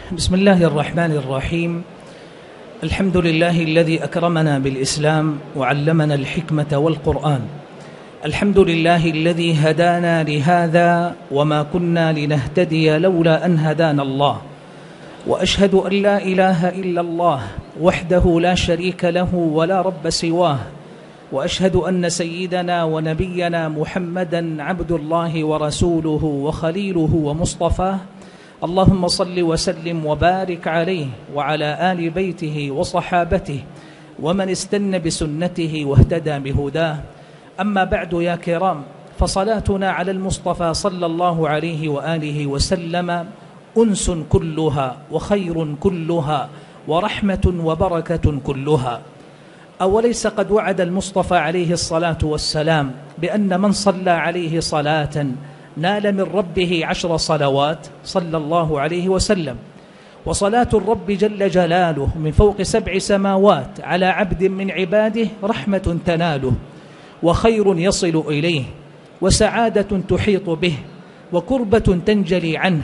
بسم الله الرحمن الرحيم. الحمد لله الذي أكرمنا بالإسلام وعلمنا الحكمة والقرآن. الحمد لله الذي هدانا لهذا وما كنا لنهتدي لولا أن هدانا الله. وأشهد أن لا إله إلا الله وحده لا شريك له ولا رب سواه. وأشهد أن سيدنا ونبينا محمدًا عبد الله ورسوله وخليله ومصطفاه. اللهم صل وسلم وبارك عليه وعلى آل بيته وصحابته ومن استنى بسنته واهتدى بهداه. أما بعد يا كرام، فصلاتنا على المصطفى صلى الله عليه وآله وسلم أنس كلها وخير كلها ورحمة وبركة كلها. أوليس قد وعد المصطفى عليه الصلاة والسلام بأن من صلى عليه صلاة نال من ربه 10 صلوات صلى الله عليه وسلم. وصلاة الرب جل جلاله من فوق 7 سماوات على عبد من عباده رحمة تناله، وخير يصل إليه، وسعادة تحيط به، وكربة تنجلي عنه،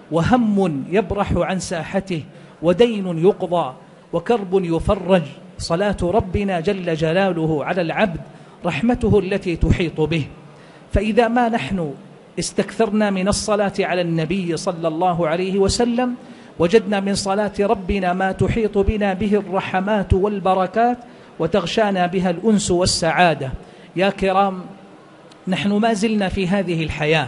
وهم يبرح عن ساحته، ودين يقضى، وكرب يفرج. صلاة ربنا جل جلاله على العبد رحمته التي تحيط به. فإذا ما نحن استكثرنا من الصلاة على النبي صلى الله عليه وسلم وجدنا من صلاة ربنا ما تحيط بنا به الرحمات والبركات وتغشانا بها الأنس والسعادة. يا كرام، نحن ما زلنا في هذه الحياة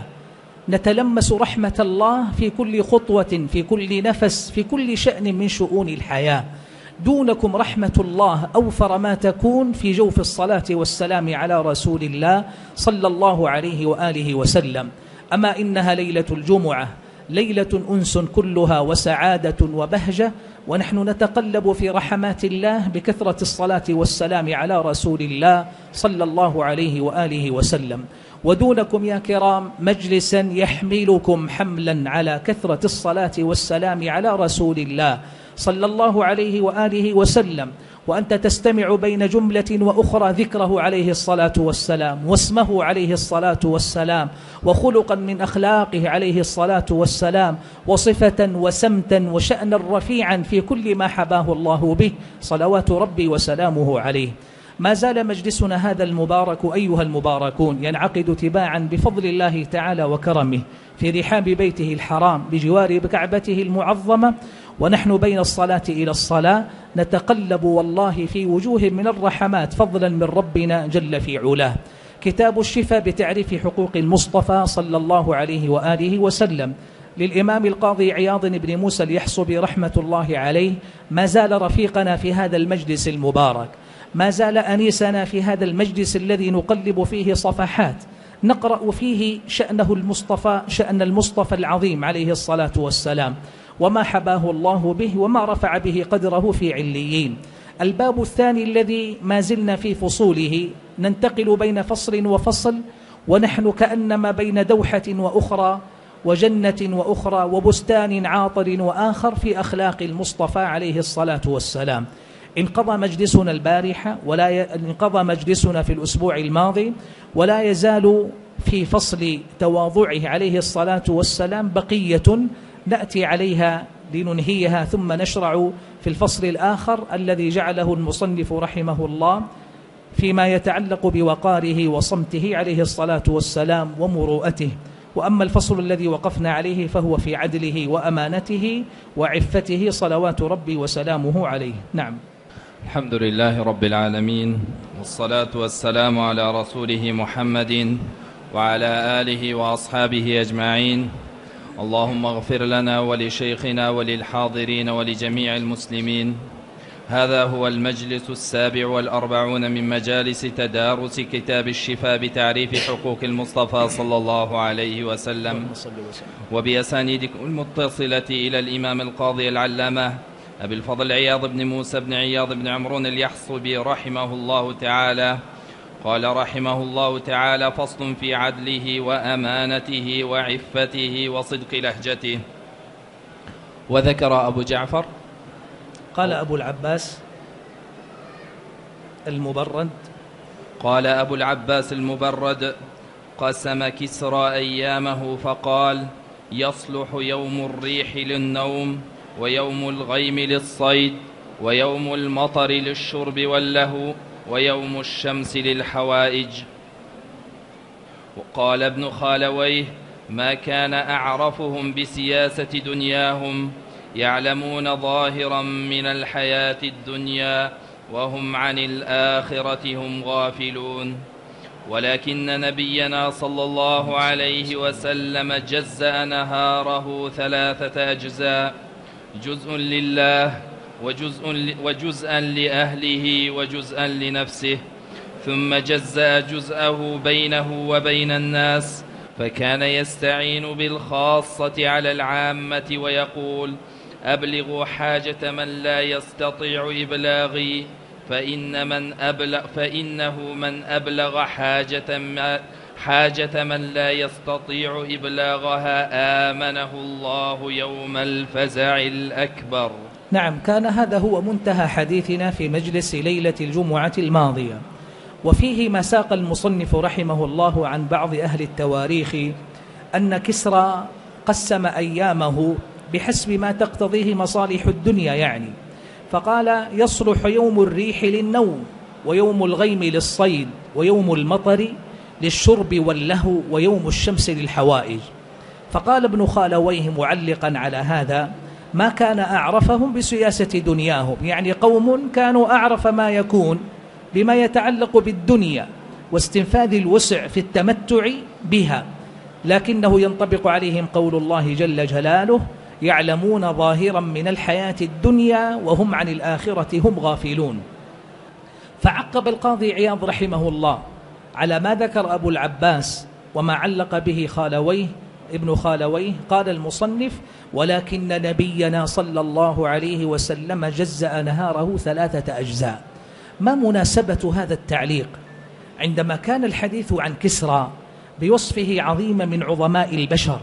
نتلمس رحمة الله في كل خطوة، في كل نفس، في كل شأن من شؤون الحياة. دونكم رحمة الله أوفر ما تكون في جوف الصلاة والسلام على رسول الله صلى الله عليه وآله وسلم. أما إنها ليلة الجمعة، ليلة أنس كلها وسعادة وبهجة، ونحن نتقلب في رحمات الله بكثرة الصلاة والسلام على رسول الله صلى الله عليه وآله وسلم. ودونكم يا كرام مجلسا يحملكم حملا على كثرة الصلاة والسلام على رسول الله صلى الله عليه وآله وسلم، وأنت تستمع بين جملة وأخرى ذكره عليه الصلاة والسلام، واسمه عليه الصلاة والسلام، وخلقا من أخلاقه عليه الصلاة والسلام، وصفة وسمتا وشأنا رفيعا في كل ما حباه الله به صلوات ربي وسلامه عليه. ما زال مجلسنا هذا المبارك أيها المباركون ينعقد تباعا بفضل الله تعالى وكرمه في رحاب بيته الحرام بجوار كعبته المعظمة، ونحن بين الصلاة إلى الصلاة نتقلب والله في وجوه من الرحمات فضلا من ربنا جل في علاه. كتاب الشفاء بتعريف حقوق المصطفى صلى الله عليه وآله وسلم للإمام القاضي عياض بن موسى اليحصبي رحمة الله عليه ما زال رفيقنا في هذا المجلس المبارك، ما زال أنيسنا في هذا المجلس الذي نقلب فيه صفحات نقرأ فيه شأنه المصطفى، شأن المصطفى العظيم عليه الصلاة والسلام، وما حباه الله به وما رفع به قدره في عليين. الباب الثاني الذي ما زلنا في فصوله ننتقل بين فصل وفصل، ونحن كأنما بين دوحة وأخرى وجنة وأخرى وبستان عاطر وآخر في أخلاق المصطفى عليه الصلاة والسلام. انقضى مجلسنا البارحة انقضى مجلسنا في الأسبوع الماضي، ولا يزال في فصل تواضعه عليه الصلاة والسلام بقية نأتي عليها لننهيها، ثم نشرع في الفصل الآخر الذي جعله المصنف رحمه الله فيما يتعلق بوقاره وصمته عليه الصلاة والسلام ومروءته. وأما الفصل الذي وقفنا عليه فهو في عدله وأمانته وعفته صلوات ربي وسلامه عليه. نعم. الحمد لله رب العالمين، والصلاة والسلام على رسوله محمد وعلى آله وأصحابه أجمعين. اللهم اغفر لنا ولشيخنا وللحاضرين ولجميع المسلمين. هذا هو المجلس 47 من مجالس تدارس كتاب الشفاء بتعريف حقوق المصطفى صلى الله عليه وسلم، وبأسانيدكم المتصلة إلى الإمام القاضي العلامة أبي الفضل عياض بن موسى بن عياض بن عمرون اليحصبي رحمه الله تعالى. قال رحمه الله تعالى: فصل في عدله وأمانته وعفته وصدق لهجته. وذكر أبو جعفر قال أبو العباس المبرد قال أبو العباس المبرد: قسم كسرى أيامه فقال: يصلح يوم الريح للنوم، ويوم الغيم للصيد، ويوم المطر للشرب واللهو، ويوم الشمس للحوائج. وقال ابن خالويه: ما كان أعرفهم بسياسة دنياهم، يعلمون ظاهرا من الحياة الدنيا وهم عن الآخرة هم غافلون. ولكن نبينا صلى الله عليه وسلم جزأ نهاره 3 أجزاء: جزء لله، وجزءا لأهله، وجزءا لنفسه، ثم جزأ جزءه بينه وبين الناس، فكان يستعين بالخاصة على العامة ويقول: أبلغوا حاجة من لا يستطيع إبلاغي، فإنه من أبلغ حاجة من لا يستطيع إبلاغها آمنه الله يوم الفزع الأكبر. نعم، كان هذا هو منتهى حديثنا في مجلس ليلة الجمعة الماضية، وفيه ما ساق المصنف رحمه الله عن بعض أهل التواريخ أن كسرى قسم أيامه بحسب ما تقتضيه مصالح الدنيا يعني، فقال: يصلح يوم الريح للنوم، ويوم الغيم للصيد، ويوم المطر للشرب واللهو، ويوم الشمس للحوائج. فقال ابن خالويه معلقا على هذا: ما كان أعرفهم بسياسة دنياهم، يعني قوم كانوا أعرف ما يكون بما يتعلق بالدنيا واستنفاذ الوسع في التمتع بها، لكنه ينطبق عليهم قول الله جل جلاله: يعلمون ظاهرا من الحياة الدنيا وهم عن الآخرة هم غافلون. فعقب القاضي عياض رحمه الله على ما ذكر أبو العباس وما علق به ابن خالويه، قال المصنف: ولكن نبينا صلى الله عليه وسلم جزأ نهاره 3 أجزاء. ما مناسبة هذا التعليق عندما كان الحديث عن كسرى بوصفه عظيم من عظماء البشر،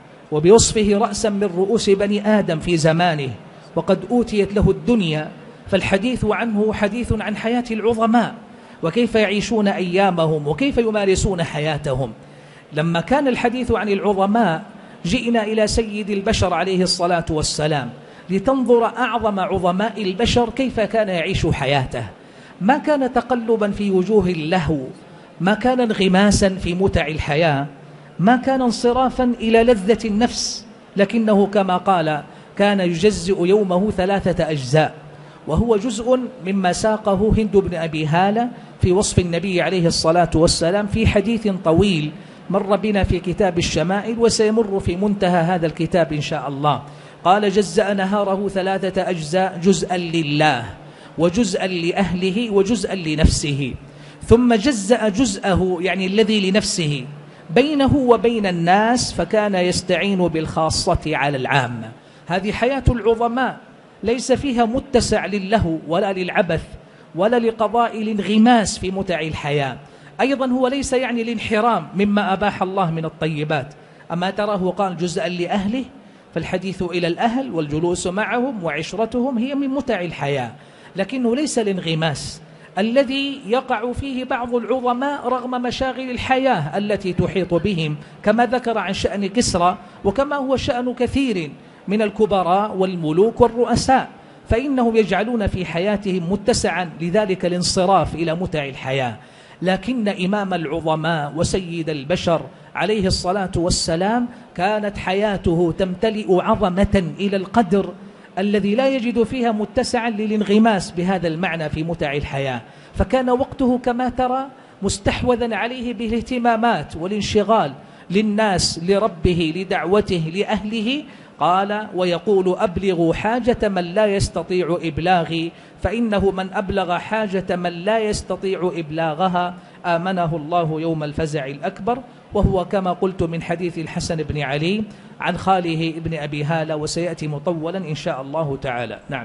وبوصفه رأسا من رؤوس بني آدم في زمانه، وقد أوتيت له الدنيا، فالحديث عنه حديث عن حياة العظماء وكيف يعيشون أيامهم وكيف يمارسون حياتهم. لما كان الحديث عن العظماء جئنا إلى سيد البشر عليه الصلاة والسلام لتنظر أعظم عظماء البشر كيف كان يعيش حياته. ما كان تقلبا في وجوه اللهو، ما كان انغماسا في متع الحياة، ما كان انصرافا إلى لذة النفس، لكنه كما قال كان يجزئ يومه 3 أجزاء، وهو جزء مما ساقه هند بن أبي هالة في وصف النبي عليه الصلاة والسلام في حديث طويل مر بنا في كتاب الشمائل وسيمر في منتهى هذا الكتاب إن شاء الله. قال: جزأ نهاره 3 أجزاء: جزءا لله، وجزءا لأهله، وجزءا لنفسه. ثم جزأ جزءه يعني الذي لنفسه بينه وبين الناس، فكان يستعين بالخاصة على العامة. هذه حياة العظماء، ليس فيها متسع للهو ولا للعبث ولا لقضاء الانغماس في متع الحياة. أيضا هو ليس يعني الانحرام مما أباح الله من الطيبات. أما تراه قال جزءا لأهله، فالحديث إلى الأهل والجلوس معهم وعشرتهم هي من متع الحياة، لكنه ليس الانغماس الذي يقع فيه بعض العظماء رغم مشاغل الحياة التي تحيط بهم، كما ذكر عن شأن كسرى وكما هو شأن كثير من الكبراء والملوك والرؤساء، فإنهم يجعلون في حياتهم متسعا لذلك الانصراف إلى متع الحياة. لكن إمام العظماء وسيد البشر عليه الصلاة والسلام كانت حياته تمتلئ عظمة إلى القدر الذي لا يجد فيها متسعا للانغماس بهذا المعنى في متع الحياة، فكان وقته كما ترى مستحوذا عليه بالاهتمامات والانشغال للناس، لربه، لدعوته، لأهله. قال: ويقول: أبلغوا حاجة من لا يستطيع إبلاغي، فإنه من أبلغ حاجة من لا يستطيع إبلاغها آمنه الله يوم الفزع الأكبر. وهو كما قلت من حديث الحسن بن علي عن خاله ابن أبي هالة، وسيأتي مطولا إن شاء الله تعالى. نعم.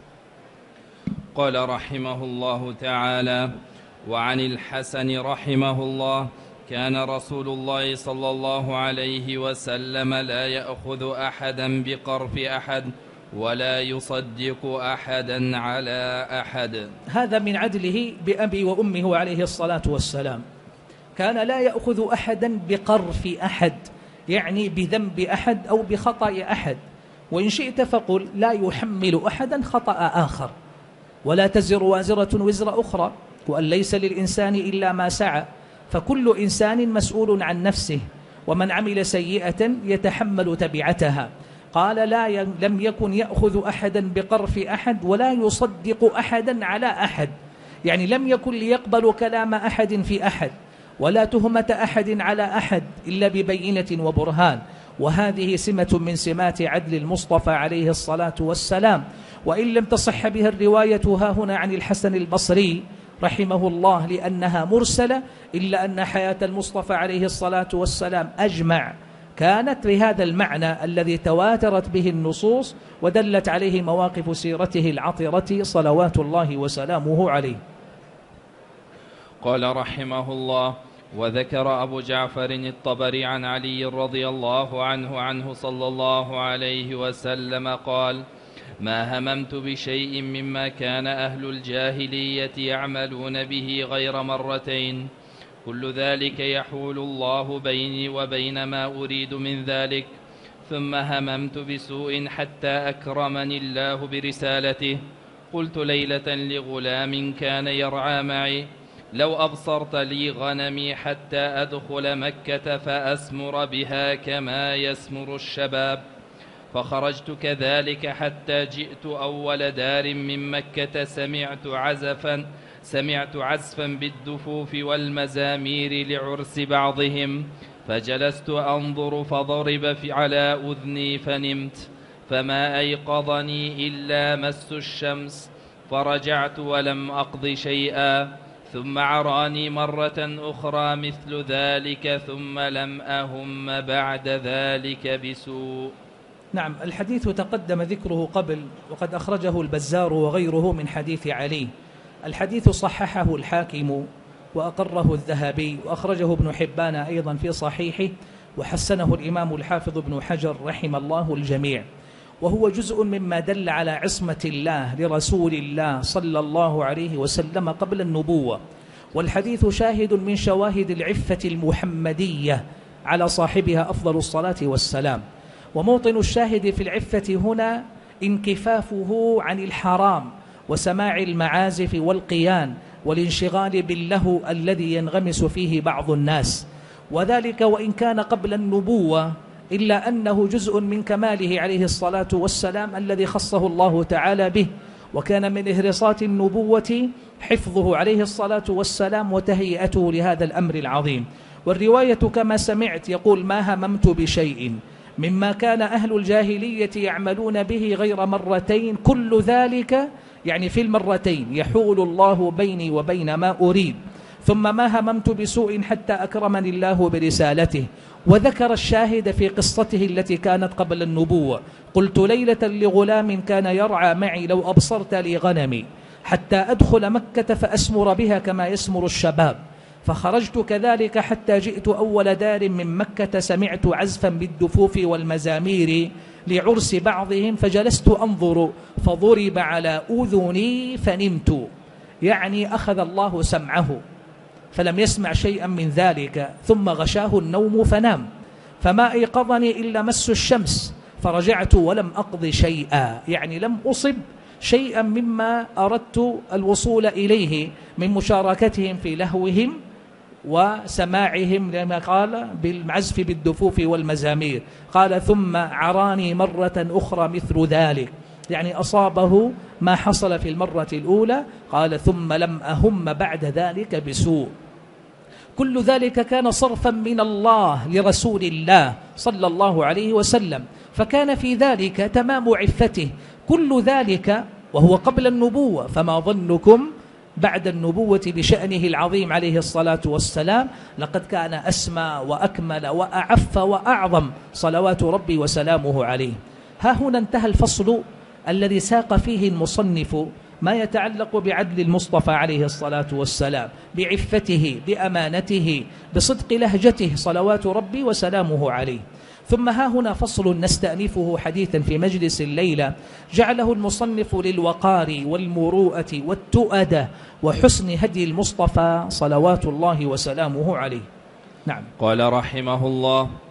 قال رحمه الله تعالى: وعن الحسن رحمه الله: كان رسول الله صلى الله عليه وسلم لا يأخذ أحدا بقرف أحد ولا يصدق أحدا على أحد. هذا من عدله بأبي وأمه عليه الصلاة والسلام. كان لا يأخذ أحدا بقرف أحد، يعني بذنب أحد أو بخطأ أحد، وإن شئت فقل لا يحمل أحدا خطأ آخر، ولا تزر وازرة وزر أخرى، وأن ليس للإنسان إلا ما سعى، فكل إنسان مسؤول عن نفسه، ومن عمل سيئة يتحمل تبعتها. قال لم يكن يأخذ أحدا بقرف أحد ولا يصدق أحدا على أحد، يعني لم يكن ليقبل كلام أحد في أحد ولا تهمة أحد على أحد إلا ببينة وبرهان. وهذه سمة من سمات عدل المصطفى عليه الصلاة والسلام، وإن لم تصح بها الرواية ها هنا عن الحسن البصري رحمه الله لأنها مرسلة، إلا أن حياة المصطفى عليه الصلاة والسلام أجمع كانت بهذا المعنى الذي تواترت به النصوص ودلت عليه مواقف سيرته العطرة صلوات الله وسلامه عليه. قال رحمه الله: وذكر أبو جعفر الطبري عن علي رضي الله عنه صلى الله عليه وسلم قال: ما هممت بشيء مما كان أهل الجاهلية يعملون به غير مرتين، كل ذلك يحول الله بيني وبين ما أريد من ذلك، ثم هممت بسوء حتى أكرمني الله برسالته. قلت ليلة لغلام كان يرعى معي: لو أبصرت لي غنمي حتى أدخل مكة فأسمر بها كما يسمر الشباب. فخرجت كذلك حتى جئت أول دار من مكة سمعت عزفا بالدفوف والمزامير لعرس بعضهم، فجلست أنظر فضرب على أذني فنمت، فما أيقظني إلا مس الشمس، فرجعت ولم أقض شيئا، ثم عراني مرة أخرى مثل ذلك، ثم لم أهم بعد ذلك بسوء. نعم، الحديث تقدم ذكره قبل، وقد أخرجه البزار وغيره من حديث علي. الحديث صححه الحاكم وأقره الذهبي، وأخرجه ابن حبان أيضا في صحيحه، وحسنه الإمام الحافظ ابن حجر رحم الله الجميع. وهو جزء مما دل على عصمة الله لرسول الله صلى الله عليه وسلم قبل النبوة، والحديث شاهد من شواهد العفة المحمدية على صاحبها أفضل الصلاة والسلام. وموطن الشاهد في العفة هنا انكفافه عن الحرام وسماع المعازف والقيان والانشغال باللهو الذي ينغمس فيه بعض الناس، وذلك وإن كان قبل النبوة، إلا أنه جزء من كماله عليه الصلاة والسلام الذي خصه الله تعالى به. وكان من إهرصات النبوة حفظه عليه الصلاة والسلام وتهيئته لهذا الأمر العظيم. والرواية كما سمعت يقول: ما هممت بشيء مما كان أهل الجاهلية يعملون به غير مرتين، كل ذلك يعني في المرتين يحول الله بيني وبين ما أريد، ثم ما هممت بسوء حتى أكرمني الله برسالته. وذكر الشاهد في قصته التي كانت قبل النبوة: قلت ليلة لغلام كان يرعى معي: لو أبصرت لي غنمي حتى أدخل مكة فأسمر بها كما يسمر الشباب. فخرجت كذلك حتى جئت أول دار من مكة سمعت عزفا بالدفوف والمزامير لعرس بعضهم، فجلست أنظر فضرب على أذني فنمت، يعني أخذ الله سمعه فلم يسمع شيئا من ذلك، ثم غشاه النوم فنام، فما أيقظني إلا مس الشمس، فرجعت ولم أقض شيئا، يعني لم أصب شيئا مما أردت الوصول إليه من مشاركتهم في لهوهم وسماعهم، لما قال بالعزف بالدفوف والمزامير. قال: ثم عراني مرة أخرى مثل ذلك، يعني أصابه ما حصل في المرة الأولى. قال: ثم لم أهم بعد ذلك بسوء. كل ذلك كان صرفا من الله لرسول الله صلى الله عليه وسلم، فكان في ذلك تمام عفته. كل ذلك وهو قبل النبوة، فما ظنكم بعد النبوة بشأنه العظيم عليه الصلاة والسلام؟ لقد كان أسمى وأكمل وأعف وأعظم صلوات ربي وسلامه عليه. ها هنا انتهى الفصل الذي ساق فيه المصنف ما يتعلق بعدل المصطفى عليه الصلاة والسلام، بعفته، بأمانته، بصدق لهجته صلوات ربي وسلامه عليه. ثم ها هنا فصل نستأنفه حديثا في مجلس الليلة جعله المصنف للوقار والمروءة والتؤدة وحسن هدي المصطفى صلوات الله وسلامه عليه. نعم. قال رحمه الله: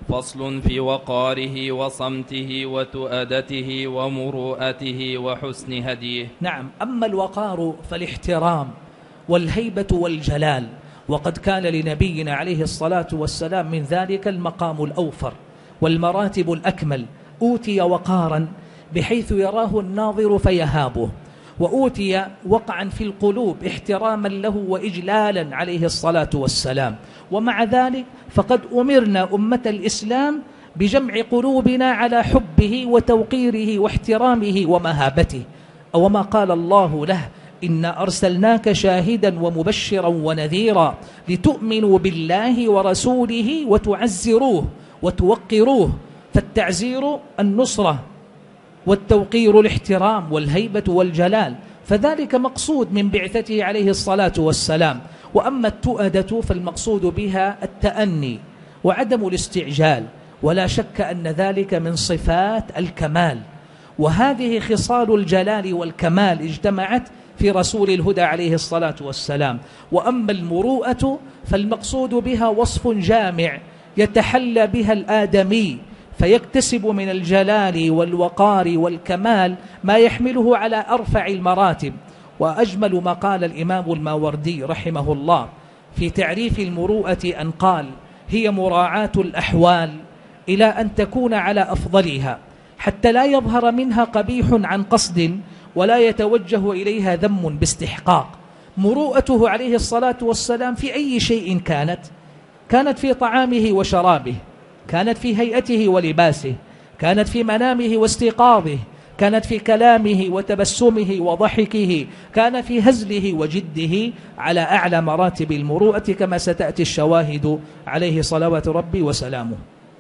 فصل في وقاره وصمته وتؤدته ومروءته وحسن هديه. نعم، أما الوقار فالاحترام والهيبة والجلال، وقد كان لنبينا عليه الصلاة والسلام من ذلك المقام الأوفر والمراتب الأكمل. أوتي وقارا بحيث يراه الناظر فيهابه، وأوتي وقعا في القلوب احتراما له وإجلالا عليه الصلاة والسلام. ومع ذلك فقد أمرنا أمة الإسلام بجمع قلوبنا على حبه وتوقيره واحترامه ومهابته، أو ما قال الله له: إنا أرسلناك شاهدا ومبشرا ونذيرا لتؤمنوا بالله ورسوله وتعزروه وتوقروه. فالتعزير النصرة، والتوقير الاحترام والهيبة والجلال، فذلك مقصود من بعثته عليه الصلاة والسلام. وأما التؤدة فالمقصود بها التأني وعدم الاستعجال، ولا شك أن ذلك من صفات الكمال، وهذه خصال الجلال والكمال اجتمعت في رسول الهدى عليه الصلاة والسلام. وأما المروءة فالمقصود بها وصف جامع يتحلى بها الآدمي، فيكتسب من الجلال والوقار والكمال ما يحمله على أرفع المراتب. وأجمل ما قال الإمام الماوردي رحمه الله في تعريف المروءة أن قال: هي مراعاة الأحوال إلى أن تكون على أفضلها، حتى لا يظهر منها قبيح عن قصد، ولا يتوجه إليها ذم باستحقاق. مروءته عليه الصلاة والسلام في أي شيء كانت في طعامه وشرابه، كانت في هيئته ولباسه، كانت في منامه واستيقاظه، كانت في كلامه وتبسمه وضحكه، كان في هزله وجده، على أعلى مراتب المروءة كما ستأتي الشواهد عليه صلوات ربي وسلامه.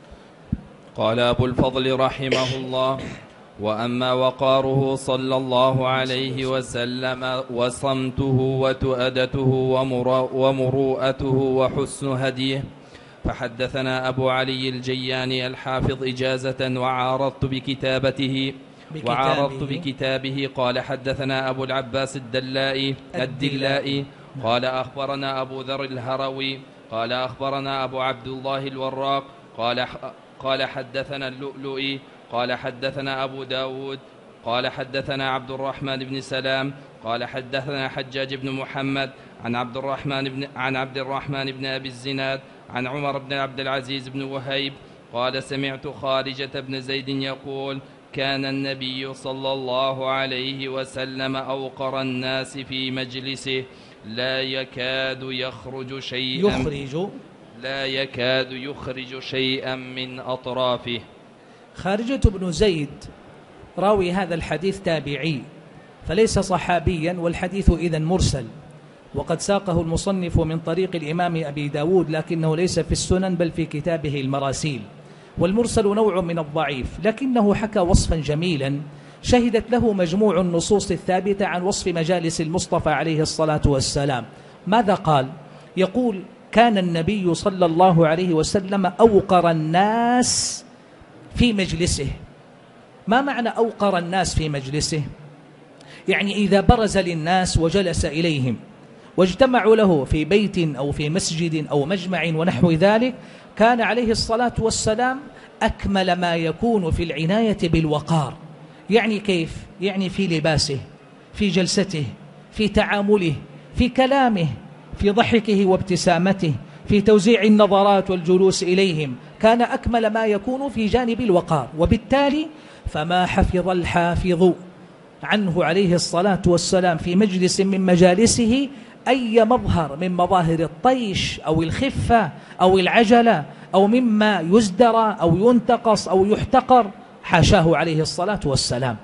قال أبو الفضل رحمه الله: وأما وقاره صلى الله عليه وسلم وصمته وتؤدته ومروءته وحسن هديه، فحدثنا أبو علي الجياني الحافظ إجازة وعارضت بكتابه قال حدثنا أبو العباس الدلائي قال أخبرنا أبو ذر الهروي قال أخبرنا أبو عبد الله الوراق قال حدثنا اللؤلؤي قال حدثنا أبو داود قال حدثنا عبد الرحمن بن سلام قال حدثنا حجاج بن محمد عن عبد الرحمن بن أبي الزناد عن عمر بن عبد العزيز بن وهيب قال سمعت خارجة بن زيد يقول: كان النبي صلى الله عليه وسلم أوقر الناس في مجلسه لا يكاد يخرج شيئا من أطرافه. خارجة بن زيد راوي هذا الحديث تابعي فليس صحابيا، والحديث إذن مرسل، وقد ساقه المصنف من طريق الإمام أبي داود، لكنه ليس في السنن بل في كتابه المراسيل. والمرسل نوع من الضعيف، لكنه حكى وصفا جميلا شهدت له مجموع النصوص الثابتة عن وصف مجالس المصطفى عليه الصلاة والسلام. ماذا قال؟ يقول: كان النبي صلى الله عليه وسلم أوقر الناس في مجلسه. ما معنى أوقر الناس في مجلسه؟ يعني إذا برز للناس وجلس إليهم واجتمعوا له في بيت أو في مسجد أو مجمع ونحو ذلك، كان عليه الصلاة والسلام أكمل ما يكون في العناية بالوقار. يعني كيف؟ يعني في لباسه، في جلسته، في تعامله، في كلامه، في ضحكه وابتسامته، في توزيع النظرات والجلوس إليهم، كان أكمل ما يكون في جانب الوقار. وبالتالي فما حفظ الحافظ عنه عليه الصلاة والسلام في مجلس من مجالسه أي مظهر من مظاهر الطيش أو الخفة أو العجلة أو مما يزدرى أو ينتقص أو يحتقر، حاشاه عليه الصلاة والسلام.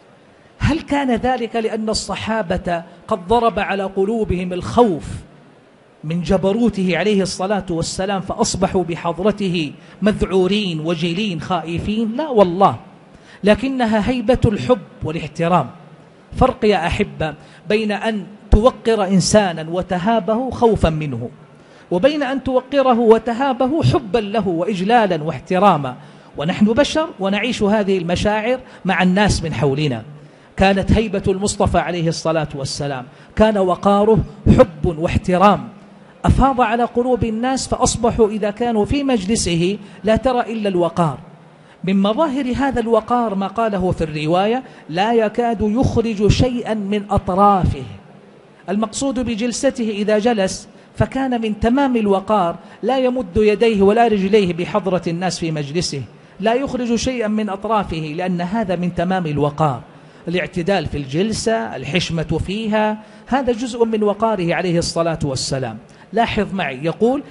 هل كان ذلك لأن الصحابة قد ضرب على قلوبهم الخوف من جبروته عليه الصلاة والسلام فأصبحوا بحضرته مذعورين وجلين خائفين؟ لا والله، لكنها هيبة الحب والاحترام. فرق يا أحبة بين أن توقر إنسانا وتهابه خوفا منه، وبين أن توقره وتهابه حبا له وإجلالا واحتراما. ونحن بشر ونعيش هذه المشاعر مع الناس من حولنا. كانت هيبة المصطفى عليه الصلاة والسلام، كان وقاره حب واحترام. أفاض على قلوب الناس فأصبحوا إذا كانوا في مجلسه لا ترى إلا الوقار. من مظاهر هذا الوقار ما قاله في الرواية: لا يكاد يخرج شيئا من أطرافه. المقصود بجلسته إذا جلس فكان من تمام الوقار لا يمد يديه ولا رجليه بحضرة الناس في مجلسه، لا يخرج شيئا من أطرافه، لأن هذا من تمام الوقار. الاعتدال في الجلسة، الحشمة فيها، هذا جزء من وقاره عليه الصلاة والسلام. لاحظ معي، يقول: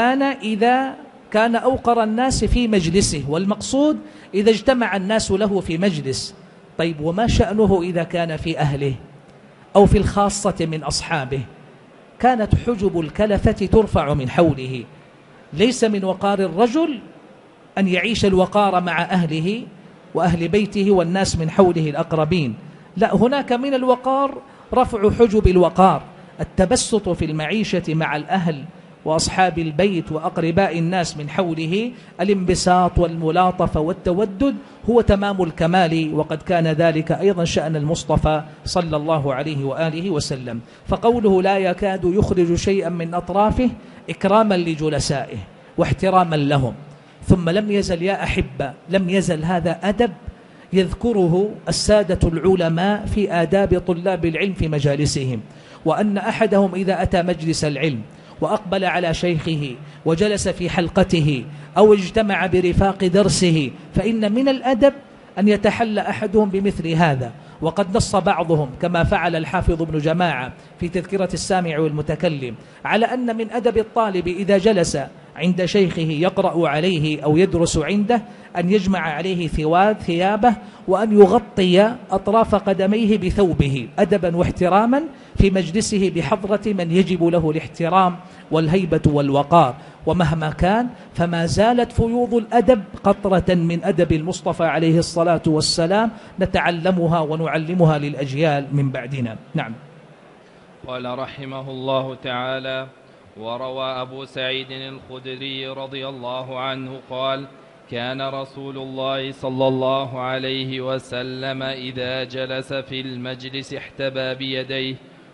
كان أوقر الناس في مجلسه، والمقصود إذا اجتمع الناس له في مجلس. طيب، وما شأنه إذا كان في أهله أو في الخاصة من أصحابه؟ كانت حجب الكلفة ترفع من حوله. ليس من وقار الرجل أن يعيش الوقار مع أهله وأهل بيته والناس من حوله الأقربين، لا، هناك من الوقار رفع حجب الوقار، التبسط في المعيشة مع الأهل وأصحاب البيت وأقرباء الناس من حوله. الانبساط والملاطفة والتودد هو تمام الكمال، وقد كان ذلك أيضا شأن المصطفى صلى الله عليه وآله وسلم. فقوله لا يكاد يخرج شيئا من أطرافه إكراما لجلسائه واحتراما لهم. ثم لم يزل يا أحبة، لم يزل هذا أدب يذكره السادة العلماء في آداب طلاب العلم في مجالسهم، وأن أحدهم إذا أتى مجلس العلم وأقبل على شيخه وجلس في حلقته أو اجتمع برفاق درسه، فإن من الأدب أن يتحلى أحدهم بمثل هذا. وقد نص بعضهم كما فعل الحافظ ابن جماعة في تذكرة السامع والمتكلم على أن من أدب الطالب إذا جلس عند شيخه يقرأ عليه أو يدرس عنده أن يجمع عليه ثيابه وأن يغطي أطراف قدميه بثوبه أدبا واحتراما في مجلسه بحضرة من يجب له الاحترام والهيبة والوقار. ومهما كان فما زالت فيوض الأدب قطرة من أدب المصطفى عليه الصلاة والسلام نتعلمها ونعلمها للأجيال من بعدنا. نعم. قال رحمه الله تعالى: وروى أبو سعيد الخدري رضي الله عنه قال: كان رسول الله صلى الله عليه وسلم إذا جلس في المجلس احتبى بيديه،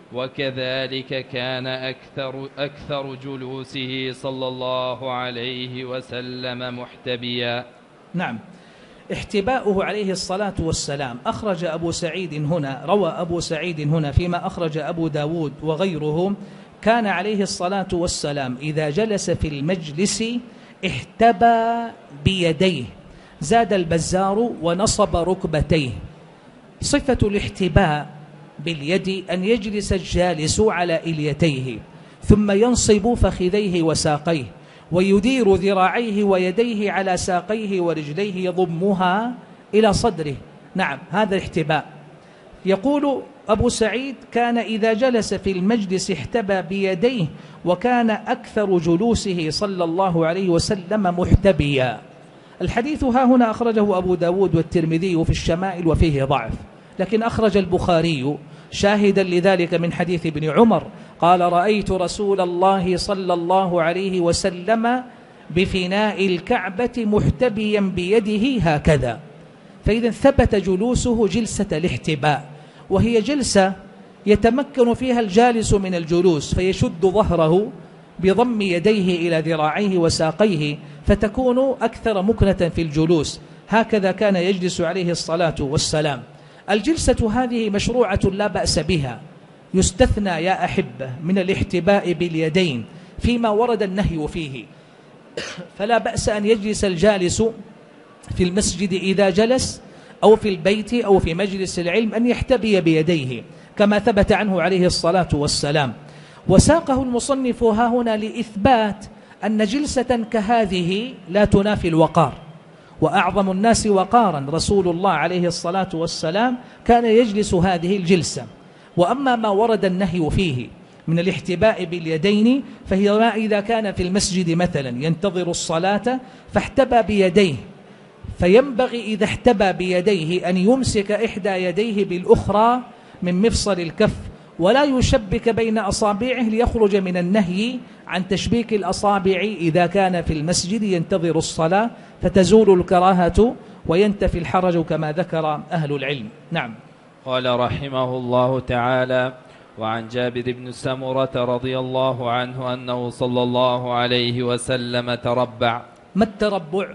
وكذلك كان أكثر جلوسه صلى الله عليه وسلم محتبيا. نعم، احتباؤه عليه الصلاة والسلام. أخرج أبو سعيد هنا، روى أبو سعيد هنا فيما أخرج أبو داود وغيره: كان عليه الصلاة والسلام إذا جلس في المجلس احتبى بيديه. زاد البزار: ونصب ركبتيه. صفة الاحتباء باليد أن يجلس الجالس على إليتيه ثم ينصب فخذيه وساقيه ويدير ذراعيه ويديه على ساقيه ورجليه يضمها إلى صدره. نعم، هذا الاحتباء. يقول أبو سعيد: كان إذا جلس في المجلس احتبى بيديه، وكان أكثر جلوسه صلى الله عليه وسلم محتبيا. الحديث ها هنا أخرجه أبو داود والترمذي في الشمائل وفيه ضعف، لكن أخرج البخاري شاهدا لذلك من حديث ابن عمر قال: رأيت رسول الله صلى الله عليه وسلم بفناء الكعبة محتبيا بيده هكذا. فإذا ثبت جلوسه جلسة الاحتباء، وهي جلسة يتمكن فيها الجالس من الجلوس فيشد ظهره بضم يديه إلى ذراعيه وساقيه فتكون أكثر مكنة في الجلوس. هكذا كان يجلس عليه الصلاة والسلام. الجلسة هذه مشروعة لا بأس بها، يستثنى يا أحبة من الاحتباء باليدين فيما ورد النهي فيه. فلا بأس أن يجلس الجالس في المسجد إذا جلس أو في البيت أو في مجلس العلم أن يحتبي بيديه كما ثبت عنه عليه الصلاة والسلام. وساقه المصنف ها هنا لإثبات أن جلسة كهذه لا تنافي الوقار، وأعظم الناس وقارا رسول الله عليه الصلاة والسلام كان يجلس هذه الجلسة. وأما ما ورد النهي فيه من الاحتباء باليدين فهي ما إذا كان في المسجد مثلا ينتظر الصلاة فاحتبى بيديه، فينبغي إذا احتبى بيديه أن يمسك إحدى يديه بالأخرى من مفصل الكف ولا يشبك بين أصابعه ليخرج من النهي عن تشبيك الأصابع إذا كان في المسجد ينتظر الصلاة، فتزول الكراهة وينتفي الحرج كما ذكر أهل العلم. نعم. قال رحمه الله تعالى: وعن جابر بن سمرة رضي الله عنه أنه صلى الله عليه وسلم تربع. ما التربع؟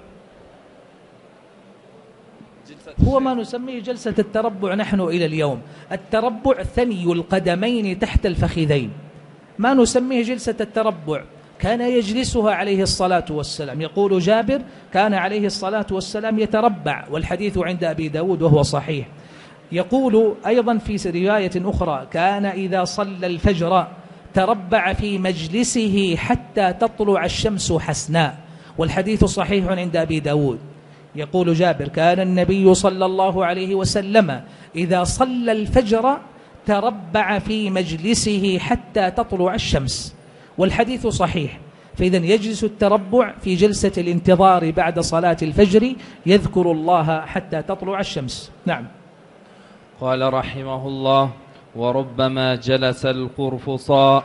هو ما نسميه جلسة التربع نحن إلى اليوم. التربع ثني القدمين تحت الفخذين، ما نسميه جلسة التربع. كان يجلسها عليه الصلاة والسلام. يقول جابر كان عليه الصلاة والسلام يتربع، والحديث عند أبي داود وهو صحيح. يقول أيضا في رواية أخرى كان إذا صلى الفجر تربع في مجلسه حتى تطلع الشمس حسناء، والحديث صحيح عند أبي داود. يقول جابر كان النبي صلى الله عليه وسلم إذا صلى الفجر تربع في مجلسه حتى تطلع الشمس، والحديث صحيح. فإذا يجلس التربع في جلسة الانتظار بعد صلاة الفجر، يذكر الله حتى تطلع الشمس. نعم. قال رحمه الله: وربما جلس القرفصاء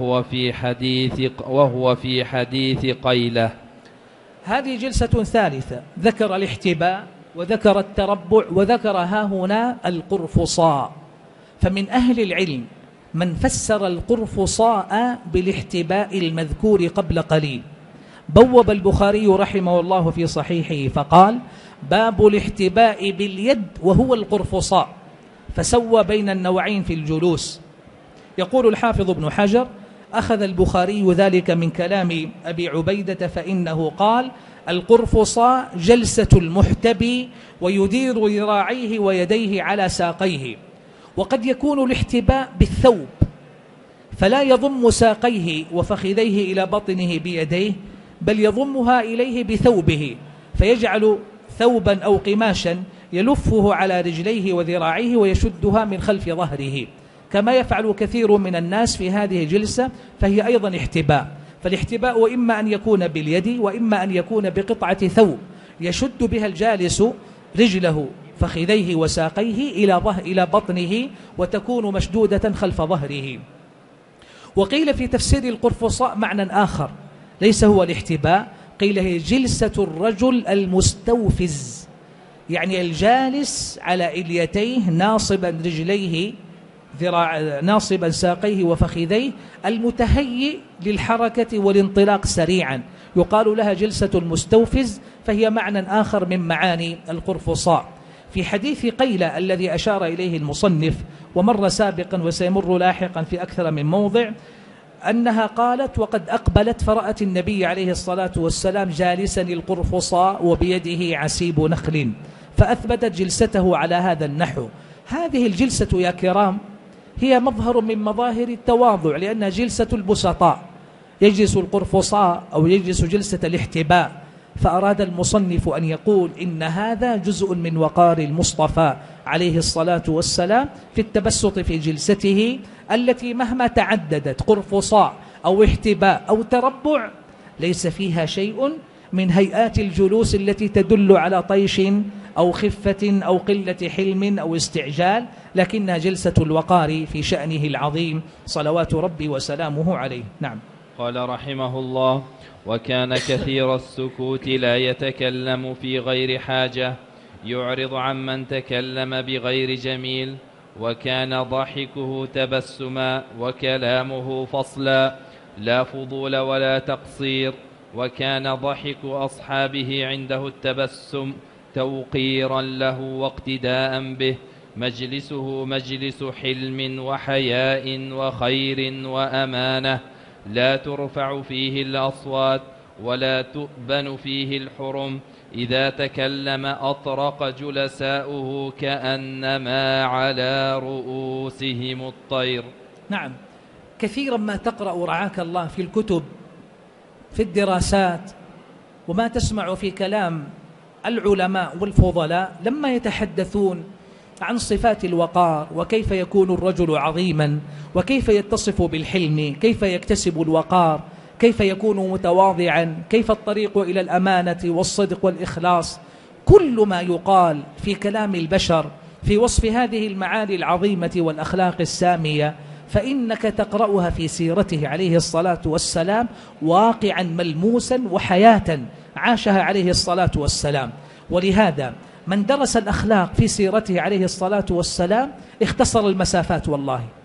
وهو في حديث قيلة. هذه جلسة ثالثة، ذكر الاحتباء وذكر التربع وذكر هنا القرفصاء. فمن أهل العلم من فسر القرفصاء بالاحتباء المذكور قبل قليل. بوب البخاري رحمه الله في صحيحه فقال: باب الاحتباء باليد وهو القرفصاء، فسوى بين النوعين في الجلوس. يقول الحافظ ابن حجر: أخذ البخاري ذلك من كلام أبي عبيدة، فإنه قال: القرفصاء جلسة المحتبي ويدير ذراعيه ويديه على ساقيه. وقد يكون الاحتباء بالثوب، فلا يضم ساقيه وفخذيه إلى بطنه بيديه، بل يضمها إليه بثوبه، فيجعل ثوبا أو قماشا يلفه على رجليه وذراعيه ويشدها من خلف ظهره، كما يفعل كثير من الناس في هذه الجلسة، فهي أيضا احتباء. فالاحتباء إما أن يكون باليد وإما أن يكون بقطعة ثوب يشد بها الجالس رجله فخذيه وساقيه إلى بطنه، وتكون مشدودة خلف ظهره. وقيل في تفسير القرفصاء معنى آخر ليس هو الاحتباء، قيل هي جلسة الرجل المستوفز، يعني الجالس على إليتيه ناصبا رجليه ناصبا ساقيه وفخذيه، المتهيئ للحركة والانطلاق سريعا، يقال لها جلسة المستوفز، فهي معنى آخر من معاني القرفصاء. في حديث قيلة الذي أشار إليه المصنف ومر سابقا وسيمر لاحقا في أكثر من موضع، أنها قالت: وقد أقبلت فرأت النبي عليه الصلاة والسلام جالسا القرفصاء وبيده عسيب نخل، فأثبتت جلسته على هذا النحو. هذه الجلسة يا كرام هي مظهر من مظاهر التواضع، لأنها جلسة البسطاء، يجلس القرفصاء أو يجلس جلسة الاحتباء. فأراد المصنف أن يقول إن هذا جزء من وقار المصطفى عليه الصلاة والسلام في التبسط في جلسته، التي مهما تعددت قرفصاء أو احتباء أو تربع ليس فيها شيء من هيئات الجلوس التي تدل على طيش أو خفة أو قلة حلم أو استعجال، لكنها جلسة الوقار في شأنه العظيم صلوات ربي وسلامه عليه. نعم. قال رحمه الله: وكان كثير السكوت لا يتكلم في غير حاجة، يعرض عمن تكلم بغير جميل، وكان ضحكه تبسما وكلامه فصلا، لا فضول ولا تقصير، وكان ضحك أصحابه عنده التبسم توقيرا له واقتداء به، مجلسه مجلس حلم وحياء وخير وأمانة، لا ترفع فيه الأصوات ولا تؤبن فيه الحرم، إذا تكلم أطرق جلساؤه كأنما على رؤوسهم الطير. نعم. كثيرا ما تقرأ رعاك الله في الكتب في الدراسات وما تسمع في كلام العلماء والفضلاء لما يتحدثون عن صفات الوقار، وكيف يكون الرجل عظيما، وكيف يتصف بالحلم، كيف يكتسب الوقار، كيف يكون متواضعا، كيف الطريق إلى الأمانة والصدق والإخلاص. كل ما يقال في كلام البشر في وصف هذه المعاني العظيمة والأخلاق السامية، فإنك تقرأها في سيرته عليه الصلاة والسلام واقعا ملموسا وحياة عاشها عليه الصلاة والسلام. ولهذا من درس الأخلاق في سيرته عليه الصلاة والسلام اختصر المسافات والله،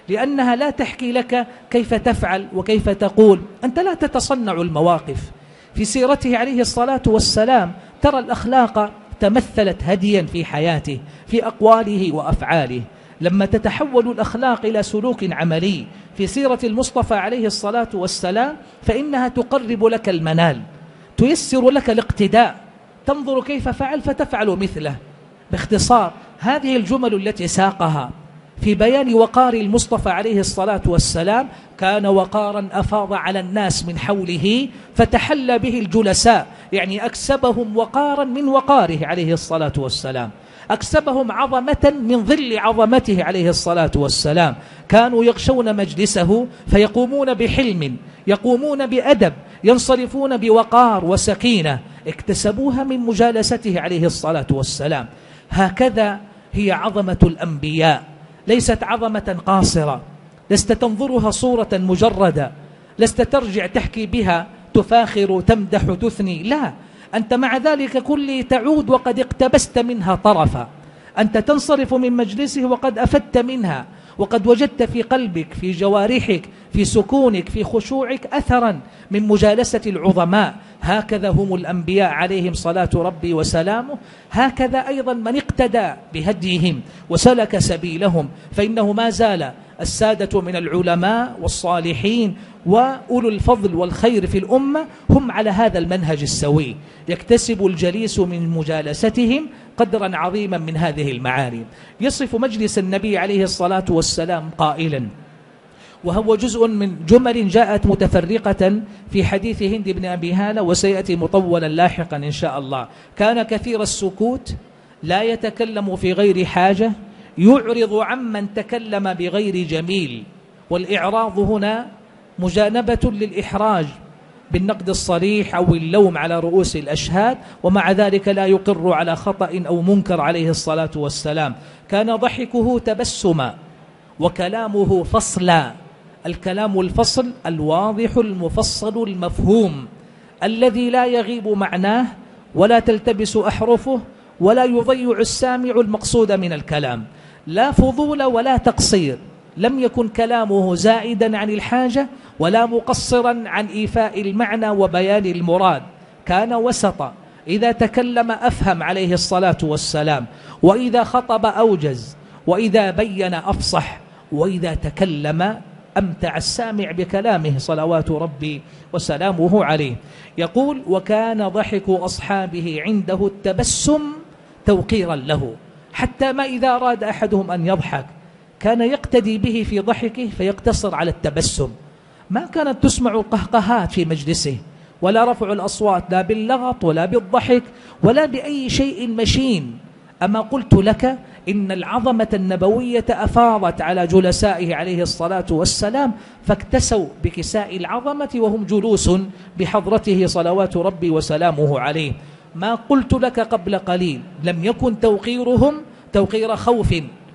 لأنها لا تحكي لك كيف تفعل وكيف تقول، أنت لا تتصنع المواقف. في سيرته عليه الصلاة والسلام ترى الأخلاق تمثلت هديا في حياته، في أقواله وأفعاله. لما تتحول الأخلاق إلى سلوك عملي في سيرة المصطفى عليه الصلاة والسلام فإنها تقرب لك المنال، تيسر لك الاقتداء، تنظر كيف فعل فتفعل مثله. باختصار هذه الجمل التي ساقها في بيان وقار المصطفى عليه الصلاة والسلام، كان وقارا أفاض على الناس من حوله فتحلى به الجلساء، يعني أكسبهم وقارا من وقاره عليه الصلاة والسلام، أكسبهم عظمة من ظل عظمته عليه الصلاة والسلام. كانوا يغشون مجلسه فيقومون بحلم، يقومون بأدب، ينصرفون بوقار وسكينة، اكتسبوها من مجالسته عليه الصلاة والسلام. هكذا هي عظمة الأنبياء، ليست عظمة قاصرة، لست تنظرها صورة مجردة، لست ترجع تحكي بها تفاخر تمدح تثني، لا، أنت مع ذلك كله تعود وقد اقتبست منها طرفا، أنت تنصرف من مجلسه وقد أفدت منها، وقد وجدت في قلبك، في جوارحك، في سكونك، في خشوعك أثرا من مجالسة العظماء. هكذا هم الأنبياء عليهم صلاة ربي وسلامه، هكذا أيضا من اقتدى بهديهم وسلك سبيلهم، فإنه ما زال السادة من العلماء والصالحين وأولو الفضل والخير في الأمة هم على هذا المنهج السوي، يكتسب الجليس من مجالستهم قدرا عظيما من هذه المعاني. يصف مجلس النبي عليه الصلاة والسلام قائلا، وهو جزء من جمل جاءت متفرقة في حديث هند بن أبي هالة وسيأتي مطولا لاحقا إن شاء الله. كان كثير السكوت، لا يتكلم في غير حاجة، يعرض عمن تكلم بغير جميل. والإعراض هنا مجانبة للإحراج بالنقد الصريح أو اللوم على رؤوس الأشهاد، ومع ذلك لا يقر على خطأ أو منكر عليه الصلاة والسلام. كان ضحكه تبسما وكلامه فصلا، الكلام الفصل الواضح المفصل المفهوم الذي لا يغيب معناه ولا تلتبس أحرفه ولا يضيع السامع المقصود من الكلام، لا فضول ولا تقصير، لم يكن كلامه زائدا عن الحاجة ولا مقصرا عن إيفاء المعنى وبيان المراد، كان وسطا، إذا تكلم أفهم عليه الصلاة والسلام، وإذا خطب أوجز، وإذا بين أفصح، وإذا تكلم أمتع السامع بكلامه صلوات ربي وسلامه عليه. يقول: وكان ضحك أصحابه عنده التبسم توقيرا له، حتى ما إذا أراد أحدهم أن يضحك كان يقتدي به في ضحكه فيقتصر على التبسم. ما كانت تسمع القهقهات في مجلسه ولا رفع الأصوات، لا باللغط ولا بالضحك ولا بأي شيء مشين. أما قلت لك إن العظمة النبوية أفاضت على جلسائه عليه الصلاة والسلام، فاكتسوا بكساء العظمة وهم جلوس بحضرته صلوات ربي وسلامه عليه. ما قلت لك قبل قليل لم يكن توقيرهم توقير خوف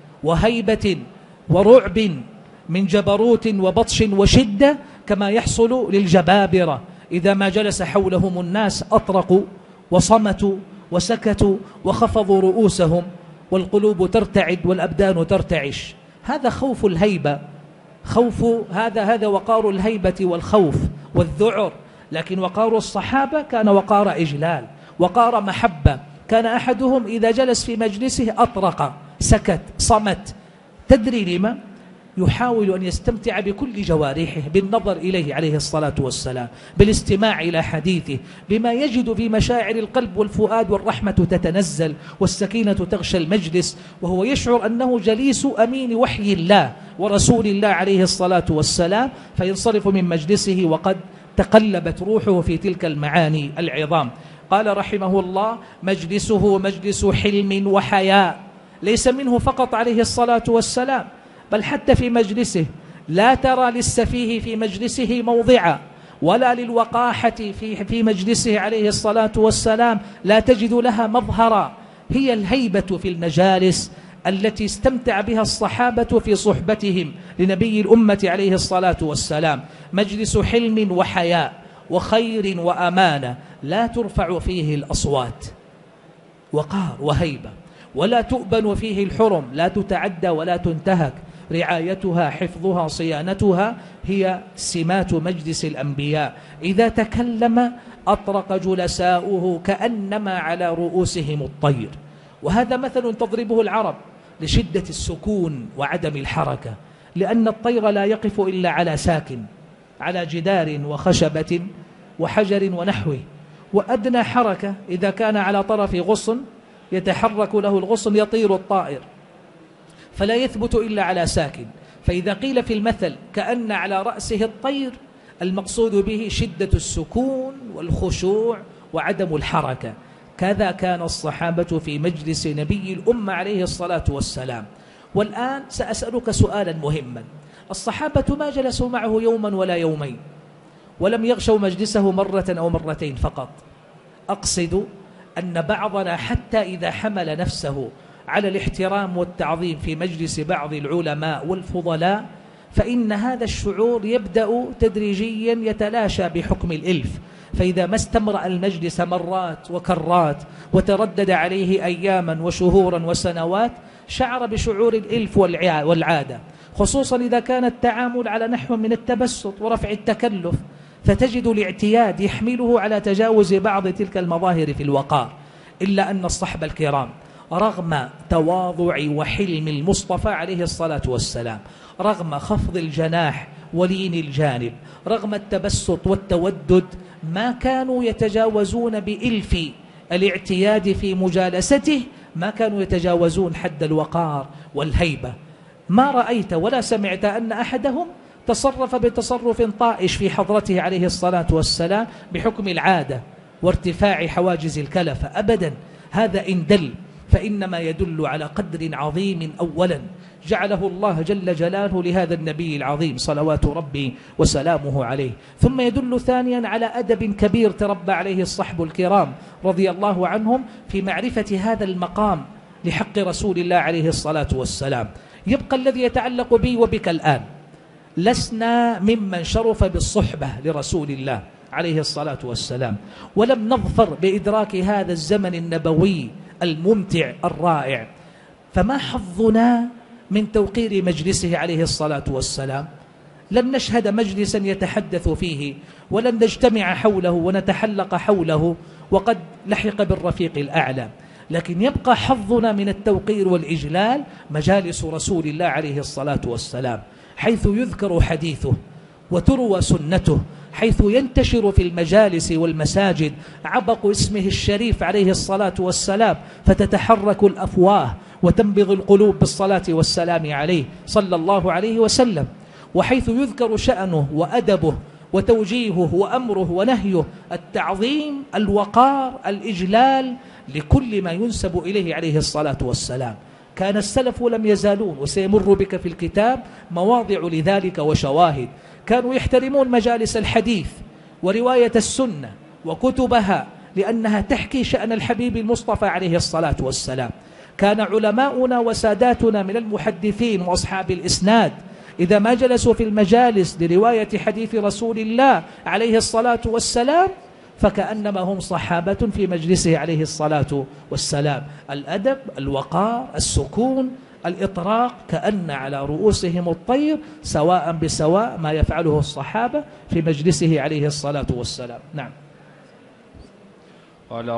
وهيبة ورعب من جبروت وبطش وشدة كما يحصل للجبابرة إذا ما جلس حولهم الناس أطرقوا وصمتوا وسكتوا وخفضوا رؤوسهم والقلوب ترتعد والأبدان ترتعش. هذا خوف الهيبة، خوف هذا وقار الهيبة والخوف والذعر. لكن وقار الصحابة كان وقار إجلال، وقار محبة. كان أحدهم إذا جلس في مجلسه أطرق، سكت، صمت. تدري لما؟ يحاول أن يستمتع بكل جوارحه بالنظر إليه عليه الصلاة والسلام، بالاستماع إلى حديثه، بما يجد في مشاعر القلب والفؤاد، والرحمة تتنزل والسكينة تغشى المجلس، وهو يشعر أنه جليس أمين وحي الله ورسول الله عليه الصلاة والسلام، فينصرف من مجلسه وقد تقلبت روحه في تلك المعاني العظام. قال رحمه الله: مجلسه مجلس حلم وحياء، ليس منه فقط عليه الصلاة والسلام، بل حتى في مجلسه لا ترى للسفيه في مجلسه موضعا، ولا للوقاحة في مجلسه عليه الصلاة والسلام لا تجد لها مظهرا. هي الهيبة في المجالس التي استمتع بها الصحابة في صحبتهم لنبي الأمة عليه الصلاة والسلام. مجلس حلم وحياء وخير وأمانة، لا ترفع فيه الأصوات، وقار وهيبة، ولا تؤبن فيه الحرم، لا تتعدى ولا تنتهك، رعايتها، حفظها، صيانتها هي سمات مجلس الأنبياء. إذا تكلم أطرق جلساؤه كأنما على رؤوسهم الطير. وهذا مثل تضربه العرب لشدة السكون وعدم الحركة، لأن الطير لا يقف إلا على ساكن، على جدار وخشبة وحجر ونحوه، وأدنى حركة إذا كان على طرف غصن يتحرك له الغصن يطير الطائر، فلا يثبت إلا على ساكن. فإذا قيل في المثل كأن على رأسه الطير، المقصود به شدة السكون والخشوع وعدم الحركة. كذا كان الصحابة في مجلس نبي الأمة عليه الصلاة والسلام. والآن سأسألك سؤالا مهما. الصحابة ما جلسوا معه يوما ولا يومين، ولم يغشوا مجلسه مرة أو مرتين فقط. أقصد أن بعضنا حتى إذا حمل نفسه على الاحترام والتعظيم في مجلس بعض العلماء والفضلاء، فإن هذا الشعور يبدأ تدريجيا يتلاشى بحكم الإلف. فإذا ما استمرأ المجلس مرات وكرات وتردد عليه أياما وشهورا وسنوات، شعر بشعور الإلف والعادة، خصوصا إذا كان التعامل على نحو من التبسط ورفع التكلف، فتجد الاعتياد يحمله على تجاوز بعض تلك المظاهر في الوقار. إلا أن الصحب الكرام رغم تواضع وحلم المصطفى عليه الصلاة والسلام، رغم خفض الجناح ولين الجانب، رغم التبسط والتودد، ما كانوا يتجاوزون بإلف الاعتياد في مجالسته، ما كانوا يتجاوزون حد الوقار والهيبة. ما رأيت ولا سمعت أن أحدهم تصرف بتصرف طائش في حضرته عليه الصلاة والسلام بحكم العادة وارتفاع حواجز الكلفة أبدا. هذا إن دل فإنما يدل على قدر عظيم أولا جعله الله جل جلاله لهذا النبي العظيم صلوات ربي وسلامه عليه، ثم يدل ثانيا على أدب كبير تربى عليه الصحب الكرام رضي الله عنهم في معرفة هذا المقام لحق رسول الله عليه الصلاة والسلام. يبقى الذي يتعلق بي وبك الآن، لسنا ممن شرف بالصحبة لرسول الله عليه الصلاة والسلام، ولم نظفر بإدراك هذا الزمن النبوي الممتع الرائع، فما حظنا من توقير مجلسه عليه الصلاة والسلام؟ لن نشهد مجلسا يتحدث فيه، ولن نجتمع حوله ونتحلق حوله وقد لحق بالرفيق الأعلى، لكن يبقى حظنا من التوقير والإجلال مجالس رسول الله عليه الصلاة والسلام، حيث يذكر حديثه وتروى سنته، حيث ينتشر في المجالس والمساجد عبق اسمه الشريف عليه الصلاة والسلام، فتتحرك الأفواه وتنبض القلوب بالصلاة والسلام عليه صلى الله عليه وسلم، وحيث يذكر شأنه وأدبه وتوجيهه وأمره ونهيه، التعظيم، الوقار، الإجلال لكل ما ينسب إليه عليه الصلاة والسلام. كان السلف لم يزالون، وسيمر بك في الكتاب مواضع لذلك وشواهد، كانوا يحترمون مجالس الحديث ورواية السنة وكتبها، لأنها تحكي شأن الحبيب المصطفى عليه الصلاة والسلام. كان علماؤنا وساداتنا من المحدثين وأصحاب الإسناد إذا ما جلسوا في المجالس لرواية حديث رسول الله عليه الصلاة والسلام فكأنما هم صحابة في مجلسه عليه الصلاة والسلام. الأدب، الوقار، السكون، الإطراق، كأن على رؤوسهم الطير، سواء بسواء ما يفعله الصحابة في مجلسه عليه الصلاة والسلام. نعم. قال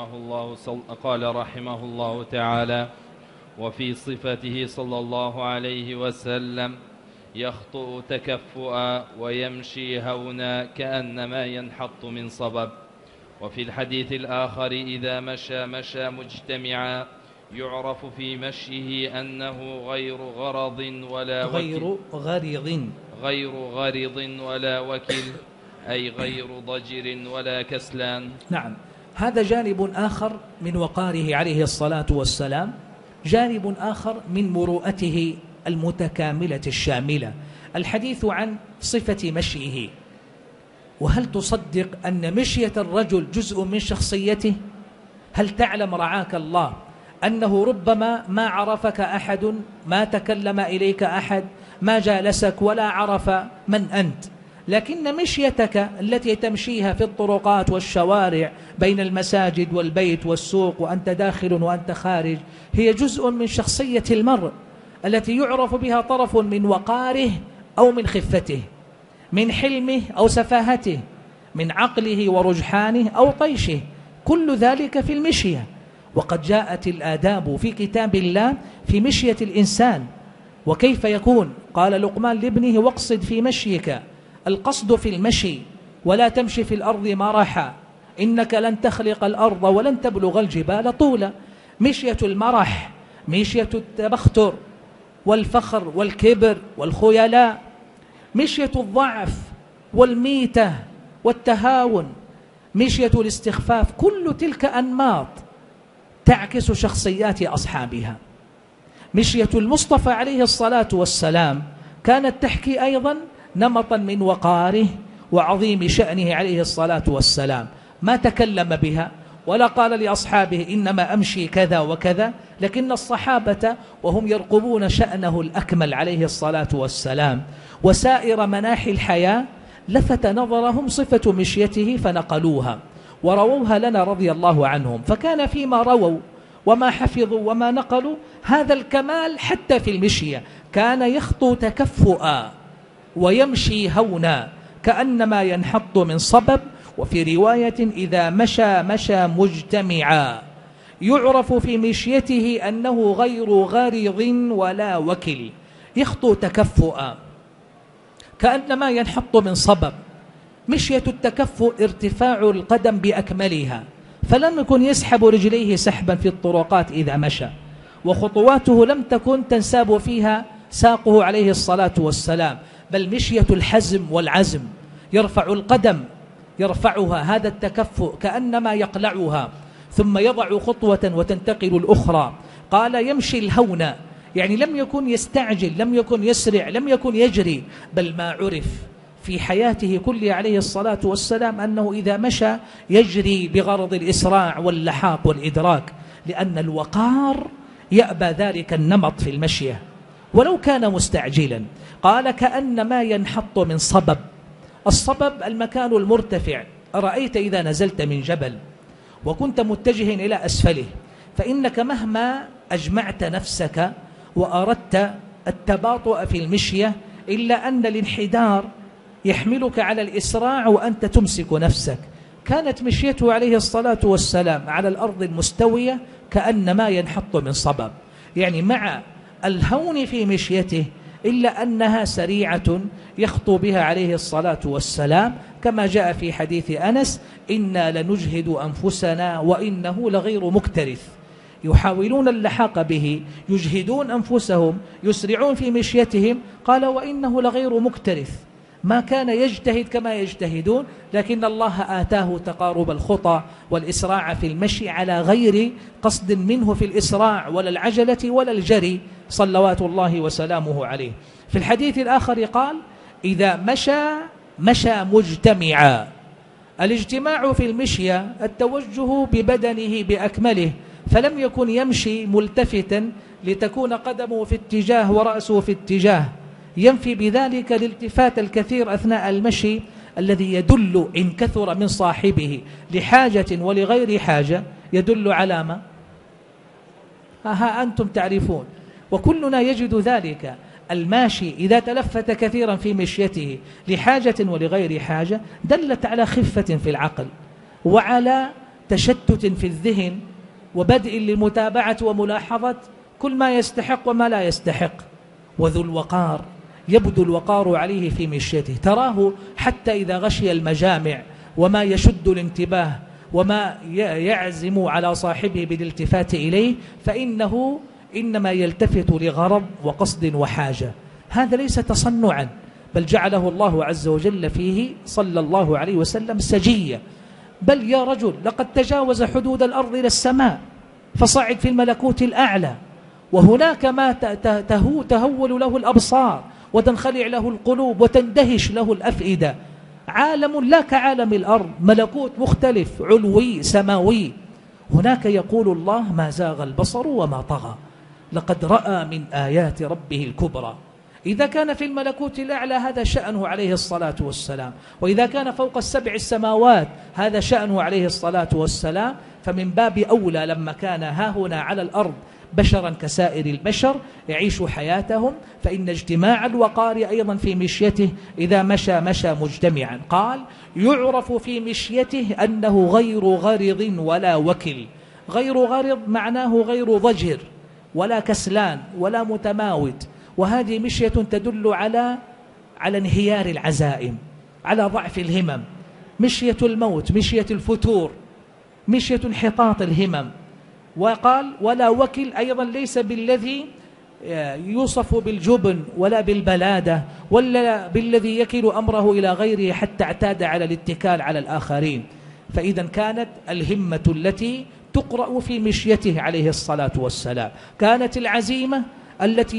رحمه الله تعالى: وفي صفته صلى الله عليه وسلم: يخطئ تكفؤا ويمشي هونا كأنما ينحط من صبب. وفي الحديث الآخر: إذا مشى مجتمعا، يعرف في مشيه أنه غير غرض ولا وكل، أي غير ضجر ولا كسلان. نعم، هذا جانب آخر من وقاره عليه الصلاة والسلام، جانب آخر من مروءته المتكاملة الشاملة، الحديث عن صفة مشيه. وهل تصدق أن مشية الرجل جزء من شخصيته؟ هل تعلم رعاك الله أنه ربما ما عرفك أحد، ما تكلم إليك أحد، ما جالسك ولا عرف من أنت، لكن مشيتك التي تمشيها في الطرقات والشوارع بين المساجد والبيت والسوق وأنت داخل وأنت خارج هي جزء من شخصية المرء التي يعرف بها طرف من وقاره أو من خفته، من حلمه أو سفاهته، من عقله ورجحانه أو طيشه، كل ذلك في المشية. وقد جاءت الآداب في كتاب الله في مشية الإنسان. وكيف يكون؟ قال لقمان لابنه: واقصد في مشيك، القصد في المشي، ولا تمشي في الأرض مرحا، إنك لن تخلق الأرض ولن تبلغ الجبال طولا. مشية المرح، مشية التبختر والفخر والكبر والخيلاء، مشية الضعف والميتة والتهاون، مشية الاستخفاف، كل تلك أنماط تعكس شخصيات أصحابها. مشية المصطفى عليه الصلاة والسلام كانت تحكي أيضا نمطا من وقاره وعظيم شأنه عليه الصلاة والسلام، ما تكلم بها ولا قال لأصحابه إنما أمشي كذا وكذا، لكن الصحابة وهم يرقبون شأنه الأكمل عليه الصلاة والسلام وسائر مناحي الحياة لفت نظرهم صفة مشيته فنقلوها ورووها لنا رضي الله عنهم. فكان فيما رووا وما حفظوا وما نقلوا هذا الكمال حتى في المشية، كان يخطو تكفؤا ويمشي هونا كأنما ينحط من صبب. وفي رواية: إذا مشى مشى مجتمعا، يعرف في مشيته أنه غير غارض ولا وكل، يخطو تكفؤا كأنما ينحط من صبب. مشية التكفؤ ارتفاع القدم بأكملها، فلم يكن يسحب رجليه سحبا في الطرقات إذا مشى، وخطواته لم تكن تنساب فيها ساقه عليه الصلاة والسلام، بل مشية الحزم والعزم، يرفع القدم يرفعها، هذا التكفؤ كأنما يقلعها ثم يضع خطوة وتنتقل الأخرى. قال: يمشي الهون، يعني لم يكن يستعجل، لم يكن يسرع، لم يكن يجري، بل ما عرف في حياته كله عليه الصلاة والسلام أنه إذا مشى يجري بغرض الإسراع واللحاق والإدراك، لأن الوقار يأبى ذلك النمط في المشية ولو كان مستعجلا. قال: كأنما ينحط من صبب. الصبب المكان المرتفع. أرأيت إذا نزلت من جبل وكنت متجه إلى أسفله، فإنك مهما أجمعت نفسك وأردت التباطؤ في المشية إلا أن الانحدار يحملك على الإسراع وأنت تمسك نفسك. كانت مشيته عليه الصلاة والسلام على الأرض المستوية كأنما ينحط من صبب، يعني مع الهون في مشيته إلا أنها سريعة يخطو بها عليه الصلاة والسلام، كما جاء في حديث أنس: إنا لنجهد أنفسنا وإنه لغير مكترث. يحاولون اللحاق به، يجهدون أنفسهم، يسرعون في مشيتهم. قال: وإنه لغير مكترث، ما كان يجتهد كما يجتهدون، لكن الله آتاه تقارب الخطى والإسراع في المشي على غير قصد منه في الإسراع ولا العجلة ولا الجري، صلوات الله وسلامه عليه. في الحديث الآخر قال: إذا مشى مشى مجتمعا. الاجتماع في المشية التوجه ببدنه بأكمله، فلم يكن يمشي ملتفتا لتكون قدمه في اتجاه ورأسه في اتجاه، ينفي بذلك الالتفات الكثير أثناء المشي الذي يدل إن كثر من صاحبه لحاجة ولغير حاجة يدل على ما ها أنتم تعرفون، وكلنا يجد ذلك. الماشي إذا تلفت كثيرا في مشيته لحاجة ولغير حاجة دلت على خفة في العقل وعلى تشتت في الذهن وبدء للمتابعة وملاحظة كل ما يستحق وما لا يستحق. وذو الوقار يبدو الوقار عليه في مشيته، تراه حتى إذا غشي المجامع وما يشد الانتباه وما يعزم على صاحبه بالالتفات إليه، فإنه إنما يلتفت لغرض وقصد وحاجة. هذا ليس تصنعا، بل جعله الله عز وجل فيه صلى الله عليه وسلم سجية. بل يا رجل لقد تجاوز حدود الأرض إلى السماء فصعد في الملكوت الأعلى، وهناك ما تهول له الأبصار وتنخلع له القلوب وتندهش له الأفئدة. عالم لا كعالم الأرض، ملكوت مختلف علوي سماوي. هناك يقول الله: ما زاغ البصر وما طغى، لقد رأى من آيات ربه الكبرى. إذا كان في الملكوت الأعلى هذا شأنه عليه الصلاة والسلام، وإذا كان فوق السبع السماوات هذا شأنه عليه الصلاة والسلام، فمن باب أولى لما كان هاهنا على الأرض بشرا كسائر البشر يعيشوا حياتهم، فإن اجتماع الوقار أيضا في مشيته، إذا مشى مشى مجتمعا. قال يعرف في مشيته أنه غير غرض ولا وكل. غير غرض معناه غير ضجر ولا كسلان ولا متماوت، وهذه مشية تدل على انهيار العزائم، على ضعف الهمم، مشية الموت، مشية الفتور، مشية انحطاط الهمم. وقال ولا وكل أيضا ليس بالذي يوصف بالجبن ولا بالبلادة ولا بالذي يكل أمره إلى غيره حتى اعتاد على الاتكال على الآخرين. فإذا كانت الهمة التي تقرأ في مشيته عليه الصلاة والسلام، كانت العزيمة التي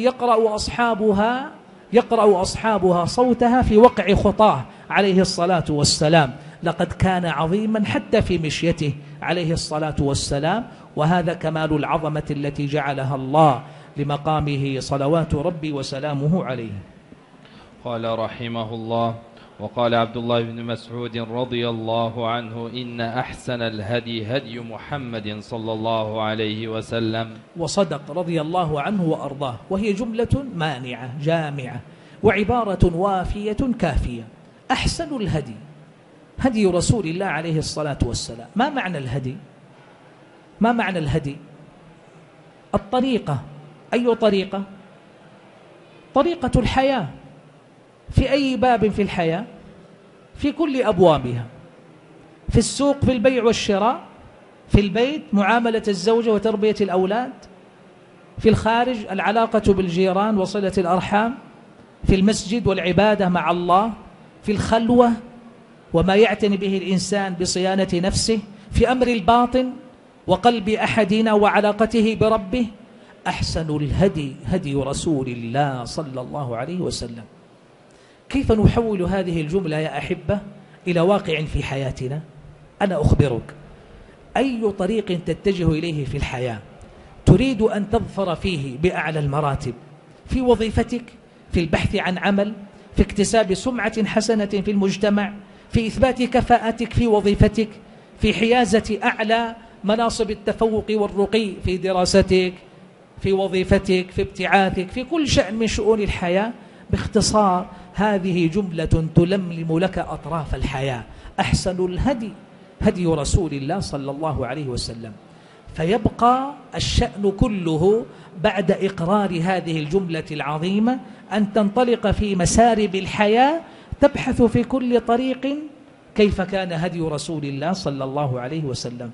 يقرأ أصحابها صوتها في وقع خطاه عليه الصلاة والسلام. لقد كان عظيما حتى في مشيته عليه الصلاة والسلام، وهذا كمال العظمة التي جعلها الله لمقامه صلوات ربي وسلامه عليه. قال رحمه الله: وقال عبد الله بن مسعود رضي الله عنه: إن أحسن الهدي هدي محمد صلى الله عليه وسلم. وصدق رضي الله عنه وأرضاه، وهي جملة مانعة جامعة وعبارة وافية كافية. أحسن الهدي هدي رسول الله عليه الصلاة والسلام. ما معنى الهدي؟ ما معنى الهدي؟ الطريقة. أي طريقة؟ طريقة الحياة. في أي باب في الحياة؟ في كل أبوابها. في السوق في البيع والشراء، في البيت معاملة الزوجة وتربية الأولاد، في الخارج العلاقة بالجيران وصلة الأرحام، في المسجد والعبادة مع الله، في الخلوة وما يعتني به الإنسان بصيانة نفسه، في أمر الباطن وقلب أحدنا وعلاقته بربه. أحسن الهدي هدي رسول الله صلى الله عليه وسلم. كيف نحول هذه الجملة يا أحبة إلى واقع في حياتنا؟ أنا أخبرك. أي طريق تتجه إليه في الحياة تريد أن تظفر فيه بأعلى المراتب، في وظيفتك، في البحث عن عمل، في اكتساب سمعة حسنة في المجتمع، في إثبات كفاءتك في وظيفتك، في حيازة أعلى مناصب التفوق والرقي في دراستك، في وظيفتك، في ابتعاثك، في كل شأن من شؤون الحياة. باختصار هذه جملة تلملم لك أطراف الحياة. أحسن الهدي هدي رسول الله صلى الله عليه وسلم. فيبقى الشأن كله بعد إقرار هذه الجملة العظيمة أن تنطلق في مسارب الحياة، تبحث في كل طريق كيف كان هدي رسول الله صلى الله عليه وسلم.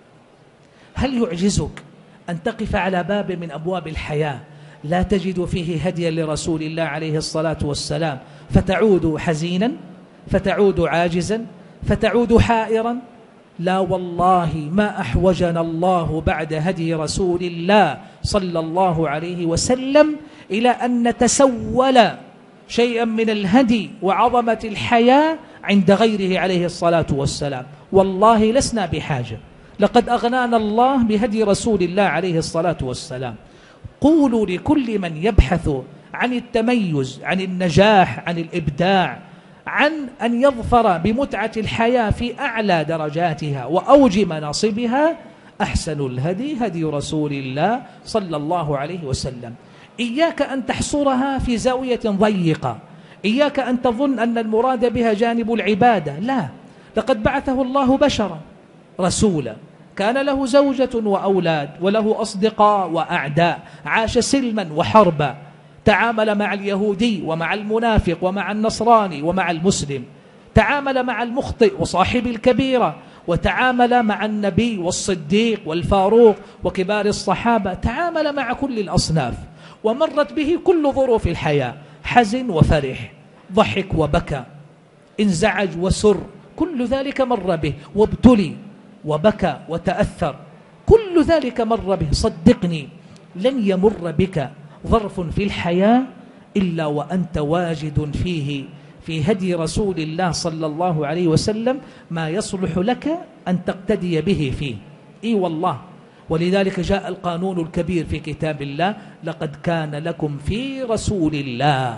هل يعجزك أن تقف على باب من أبواب الحياة لا تجد فيه هديا لرسول الله عليه الصلاة والسلام، فتعود حزينا، فتعود عاجزا، فتعود حائرا؟ لا والله، ما أحوجنا الله بعد هدي رسول الله صلى الله عليه وسلم إلى أن نتسول شيئا من الهدي وعظمة الحياة عند غيره عليه الصلاة والسلام. والله لسنا بحاجة، لقد أغنانا الله بهدي رسول الله عليه الصلاة والسلام. قولوا لكل من يبحث عن التميز، عن النجاح، عن الإبداع، عن أن يظفر بمتعة الحياة في أعلى درجاتها وأوج مناصبها: أحسن الهدي هدي رسول الله صلى الله عليه وسلم. إياك أن تحصرها في زاوية ضيقة، إياك أن تظن أن المراد بها جانب العبادة، لا، لقد بعثه الله بشرا رسولا، كان له زوجة وأولاد وله أصدقاء وأعداء، عاش سلما وحربا، تعامل مع اليهودي ومع المنافق ومع النصراني ومع المسلم، تعامل مع المخطئ وصاحب الكبيرة، وتعامل مع النبي والصديق والفاروق وكبار الصحابة، تعامل مع كل الأصناف، ومرت به كل ظروف الحياة، حزن وفرح، ضحك وبكى، انزعج وسر، كل ذلك مر به، وابتلي وبكى وتأثر، كل ذلك مر به. صدقني لن يمر بك ظرف في الحياة إلا وأنت واجد فيه في هدي رسول الله صلى الله عليه وسلم ما يصلح لك أن تقتدي به فيه. إي والله، ولذلك جاء القانون الكبير في كتاب الله: لقد كان لكم في رسول الله،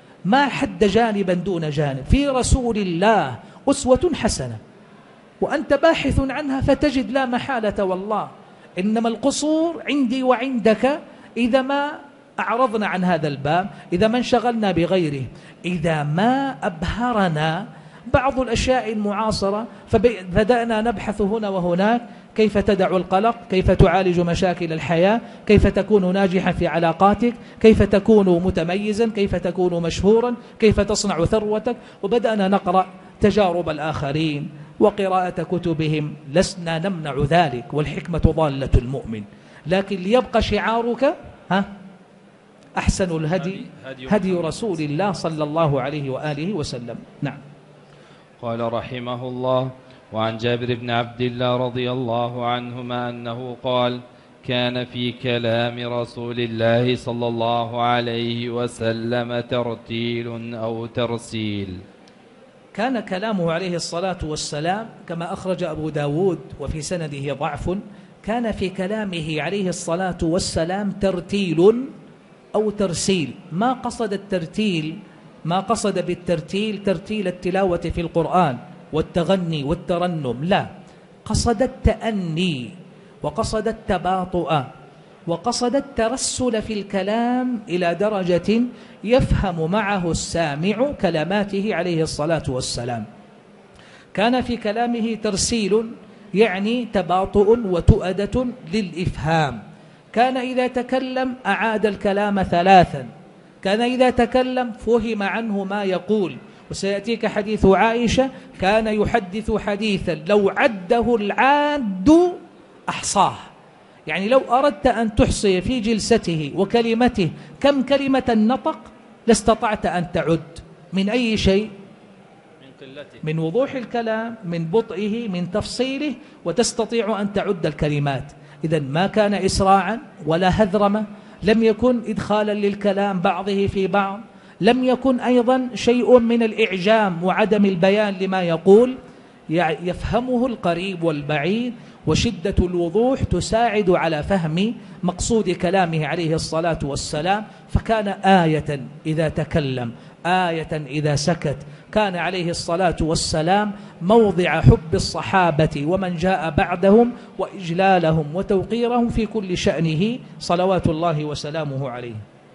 ما حد جانبا دون جانب، في رسول الله أسوة حسنة. وأنت باحث عنها فتجد لا محالة والله. إنما القصور عندي وعندك إذا ما أعرضنا عن هذا الباب، إذا ما انشغلنا بغيره، إذا ما أبهرنا بعض الأشياء المعاصرة، فبدأنا نبحث هنا وهناك كيف تدع القلق، كيف تعالج مشاكل الحياة، كيف تكون ناجحا في علاقاتك، كيف تكون متميزا، كيف تكون مشهورا، كيف تصنع ثروتك، وبدأنا نقرأ تجارب الآخرين وقراءة كتبهم. لسنا نمنع ذلك، والحكمة ضالة المؤمن، لكن ليبقى شعارك أحسن الهدي هدي رسول الله صلى الله عليه وآله وسلم. نعم. قال رحمه الله: وعن جابر بن عبد الله رضي الله عنهما أنه قال: كان في كلام رسول الله صلى الله عليه وسلم ترتيل أو ترسيل. كان كلامه عليه الصلاة والسلام كما أخرج أبو داود وفي سنده ضعف، كان في كلامه عليه الصلاة والسلام ترتيل أو ترسيل. ما قصد الترتيل، ما قصد بالترتيل ترتيل التلاوة في القرآن والتغني والترنم، لا، قصد التأني وقصد التباطؤ وقصد الترسل في الكلام إلى درجة يفهم معه السامع كلماته عليه الصلاة والسلام. كان في كلامه ترسيل، يعني تباطؤ وتؤدة للإفهام. كان إذا تكلم أعاد الكلام ثلاثا، كان إذا تكلم فهم عنه ما يقول. وسيأتيك حديث عائشة: كان يحدث حديثا لو عده العاد أحصاه. يعني لو أردت أن تحصي في جلسته وكلمته كم كلمة نطق لاستطعت أن تعد. من أي شيء؟ من قلته، من وضوح الكلام، من بطئه، من تفصيله، وتستطيع أن تعد الكلمات. إذن ما كان إسراعا ولا هذرمة، لم يكن إدخالا للكلام بعضه في بعض، لم يكن أيضا شيء من الإعجام وعدم البيان لما يقول، يفهمه القريب والبعيد، وشدة الوضوح تساعد على فهم مقصود كلامه عليه الصلاة والسلام. فكان آية إذا تكلم، آية إذا سكت. كان عليه الصلاة والسلام موضع حب الصحابة ومن جاء بعدهم وإجلالهم وتوقيرهم في كل شأنه صلوات الله وسلامه عليه.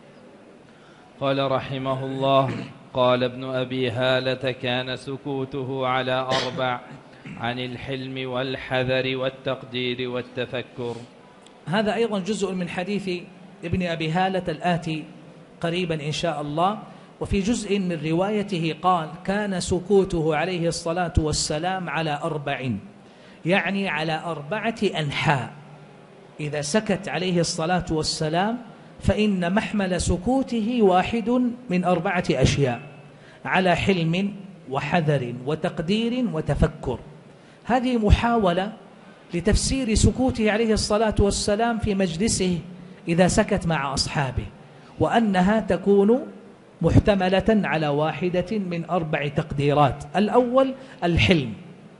قال رحمه الله: قال ابن أبي هالة: كان سكوته على 4: عن الحلم والحذر والتقدير والتفكر. هذا أيضا جزء من حديث ابن أبي هالة الآتي قريبا إن شاء الله. وفي جزء من روايته قال: كان سكوته عليه الصلاة والسلام على 4، يعني على 4 أنحاء. إذا سكت عليه الصلاة والسلام فإن محمل سكوته واحد من 4 أشياء: على حلم وحذر وتقدير وتفكر. هذه محاولة لتفسير سكوته عليه الصلاة والسلام في مجلسه إذا سكت مع أصحابه، وأنها تكون محتملة على واحدة من 4 تقديرات. الأول الحلم،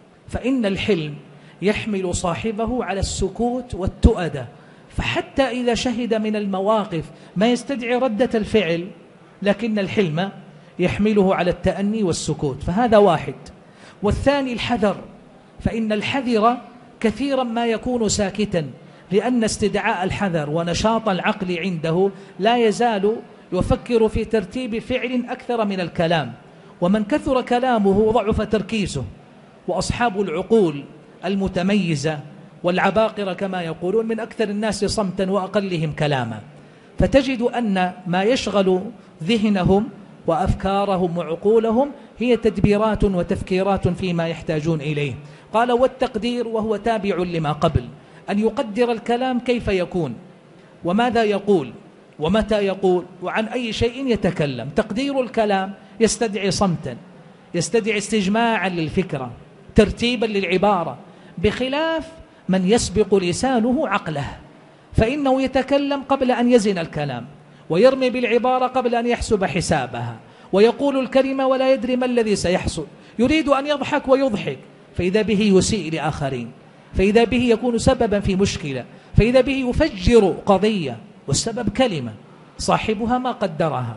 فإن الحلم يحمل صاحبه على السكوت والتؤدة، فحتى إذا شهد من المواقف ما يستدعي ردة الفعل، لكن الحلم يحمله على التأني والسكوت، فهذا واحد. والثاني الحذر، فإن الحذر كثيرا ما يكون ساكتا، لأن استدعاء الحذر ونشاط العقل عنده لا يزال يفكر في ترتيب فعل أكثر من الكلام، ومن كثر كلامه ضعف تركيزه. وأصحاب العقول المتميزة والعباقرة كما يقولون من أكثر الناس صمتا وأقلهم كلاما، فتجد أن ما يشغل ذهنهم وأفكارهم وعقولهم هي تدبيرات وتفكيرات فيما يحتاجون إليه. قال: والتقدير، وهو تابع لما قبل، أن يقدر الكلام كيف يكون وماذا يقول ومتى يقول وعن أي شيء يتكلم. تقدير الكلام يستدعي صمتا، يستدعي استجماعا للفكرة، ترتيبا للعبارة، بخلاف من يسبق لسانه عقله، فإنه يتكلم قبل أن يزن الكلام، ويرمي بالعبارة قبل أن يحسب حسابها، ويقول الكلمة ولا يدري ما الذي سيحصل، يريد أن يضحك ويضحك، فإذا به يسيء لآخرين، فإذا به يكون سببا في مشكلة، فإذا به يفجر قضية، والسبب كلمة صاحبها ما قدرها.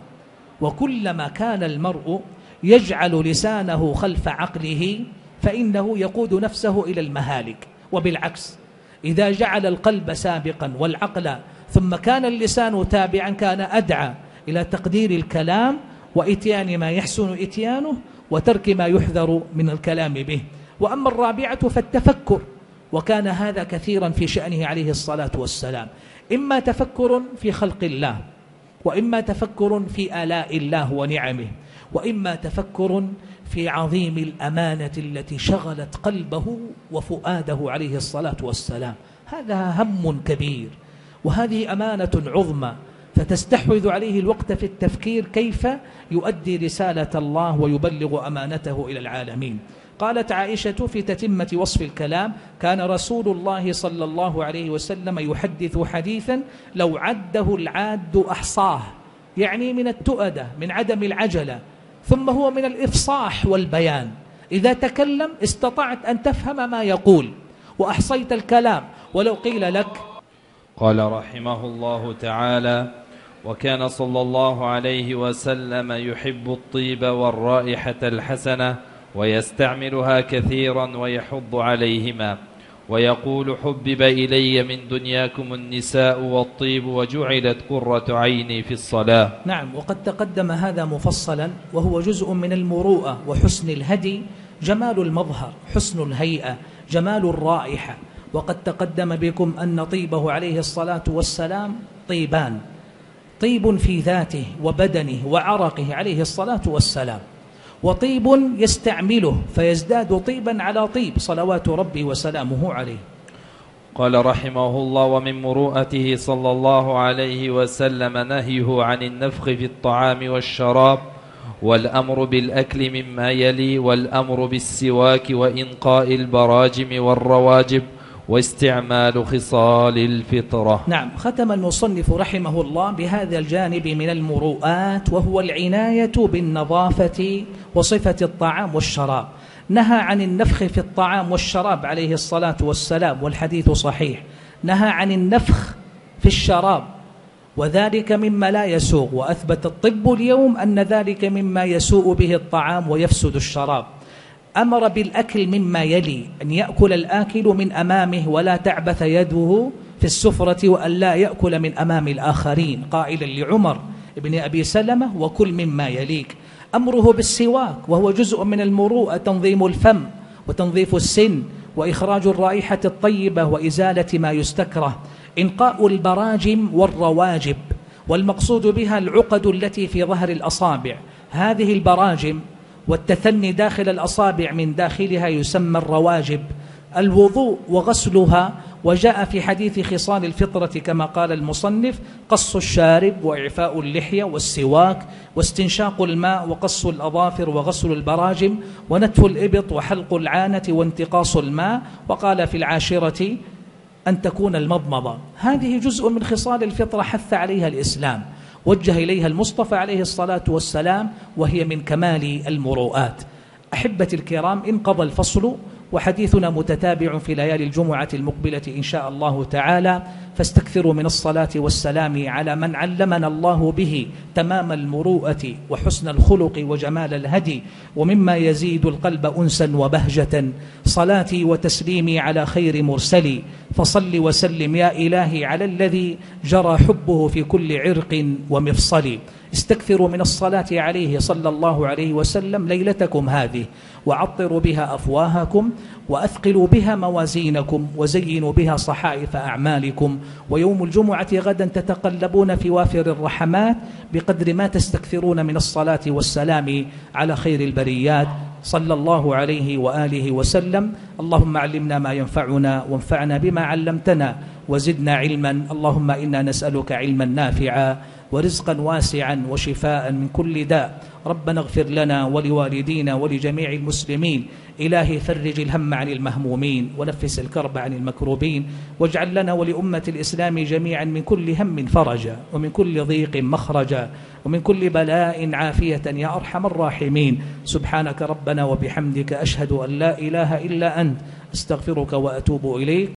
وكلما كان المرء يجعل لسانه خلف عقله فإنه يقود نفسه إلى المهالك. وبالعكس، إذا جعل القلب سابقا والعقل ثم كان اللسان تابعا، كان أدعى إلى تقدير الكلام وإتيان ما يحسن إتيانه وترك ما يحذر من الكلام به. وأما الرابعة فالتفكر، وكان هذا كثيرا في شأنه عليه الصلاة والسلام، إما تفكر في خلق الله، وإما تفكر في آلاء الله ونعمه، وإما تفكر في عظيم الأمانة التي شغلت قلبه وفؤاده عليه الصلاة والسلام. هذا هم كبير وهذه أمانة عظمى، فتستحوذ عليه الوقت في التفكير كيف يؤدي رسالة الله ويبلغ أمانته إلى العالمين. قالت عائشة في تتمة وصف الكلام: كان رسول الله صلى الله عليه وسلم يحدث حديثا لو عده العاد أحصاه، يعني من التؤدة، من عدم العجلة، ثم هو من الإفصاح والبيان. إذا تكلم استطعت أن تفهم ما يقول وأحصيت الكلام ولو قيل لك. قال رحمه الله تعالى: وكان صلى الله عليه وسلم يحب الطيب والرائحة الحسنة ويستعملها كثيرا ويحض عليهما، ويقول: حبب إلي من دنياكم النساء والطيب وجعلت قرة عيني في الصلاة. نعم، وقد تقدم هذا مفصلا، وهو جزء من المروءة وحسن الهدي، جمال المظهر، حسن الهيئة، جمال الرائحة. وقد تقدم بكم أن طيبه عليه الصلاة والسلام طيبان: طيب في ذاته وبدنه وعرقه عليه الصلاة والسلام، وطيب يستعمله فيزداد طيبا على طيب صلوات ربي وسلامه عليه. قال رحمه الله: ومن مروءته صلى الله عليه وسلم نهيه عن النفخ في الطعام والشراب، والأمر بالأكل مما يلي، والأمر بالسواك وإنقاء البراجم والرواجب، واستعمال خصال الفطرة. نعم، ختم المصنف رحمه الله بهذا الجانب من المروءات، وهو العناية بالنظافة وصفة الطعام والشراب. نهى عن النفخ في الطعام والشراب عليه الصلاة والسلام، والحديث صحيح. نهى عن النفخ في الشراب، وذلك مما لا يسوغ، وأثبت الطب اليوم أن ذلك مما يسوء به الطعام ويفسد الشراب. أمر بالأكل مما يلي: أن يأكل الآكل من أمامه ولا تعبث يده في السفرة، وأن لا يأكل من أمام الآخرين، قائلا لعمر بن أبي سلمة: وكل مما يليك. أمره بالسواك، وهو جزء من المروءة، تنظيم الفم وتنظيف السن وإخراج الرائحة الطيبة وإزالة ما يستكره. إنقاء البراجم والرواجب، والمقصود بها العقد التي في ظهر الأصابع. هذه البراجم والتثني داخل الأصابع من داخلها يسمى الرواجب. الوضوء وغسلها، وجاء في حديث خصال الفطرة كما قال المصنف: قص الشارب وإعفاء اللحية والسواك واستنشاق الماء وقص الأظافر وغسل البراجم ونتف الإبط وحلق العانة وانتقاص الماء. وقال في العاشرة أن تكون المضمضة. هذه جزء من خصال الفطرة حث عليها الإسلام، وجه إليها المصطفى عليه الصلاة والسلام، وهي من كمال المروءات. أحبتي الكرام، انقضى الفصل، وحديثنا متتابع في ليالي الجمعة المقبلة إن شاء الله تعالى، فاستكثروا من الصلاة والسلام على من علمنا الله به تمام المروءة وحسن الخلق وجمال الهدي، ومما يزيد القلب أنسا وبهجة. صلاتي وتسليمي على خير مرسلي، فصل وسلم يا إلهي على الذي جرى حبه في كل عرق ومفصل. استكثروا من الصلاة عليه صلى الله عليه وسلم ليلتكم هذه، وعطروا بها أفواهكم، وأثقلوا بها موازينكم، وزينوا بها صحائف أعمالكم. ويوم الجمعة غدا تتقلبون في وافر الرحمات بقدر ما تستكثرون من الصلاة والسلام على خير البريات صلى الله عليه وآله وسلم. اللهم علمنا ما ينفعنا، وانفعنا بما علمتنا، وزدنا علما. اللهم إنا نسألك علما نافعا ورزقا واسعا وشفاء من كل داء. ربنا اغفر لنا ولوالدينا ولجميع المسلمين. إلهي فرج الهم عن المهمومين، ونفس الكرب عن المكروبين، واجعل لنا ولأمة الإسلام جميعا من كل هم فرجا، ومن كل ضيق مخرجا، ومن كل بلاء عافية يا أرحم الراحمين. سبحانك ربنا وبحمدك، أشهد أن لا إله إلا أنت، أستغفرك وأتوب إليك.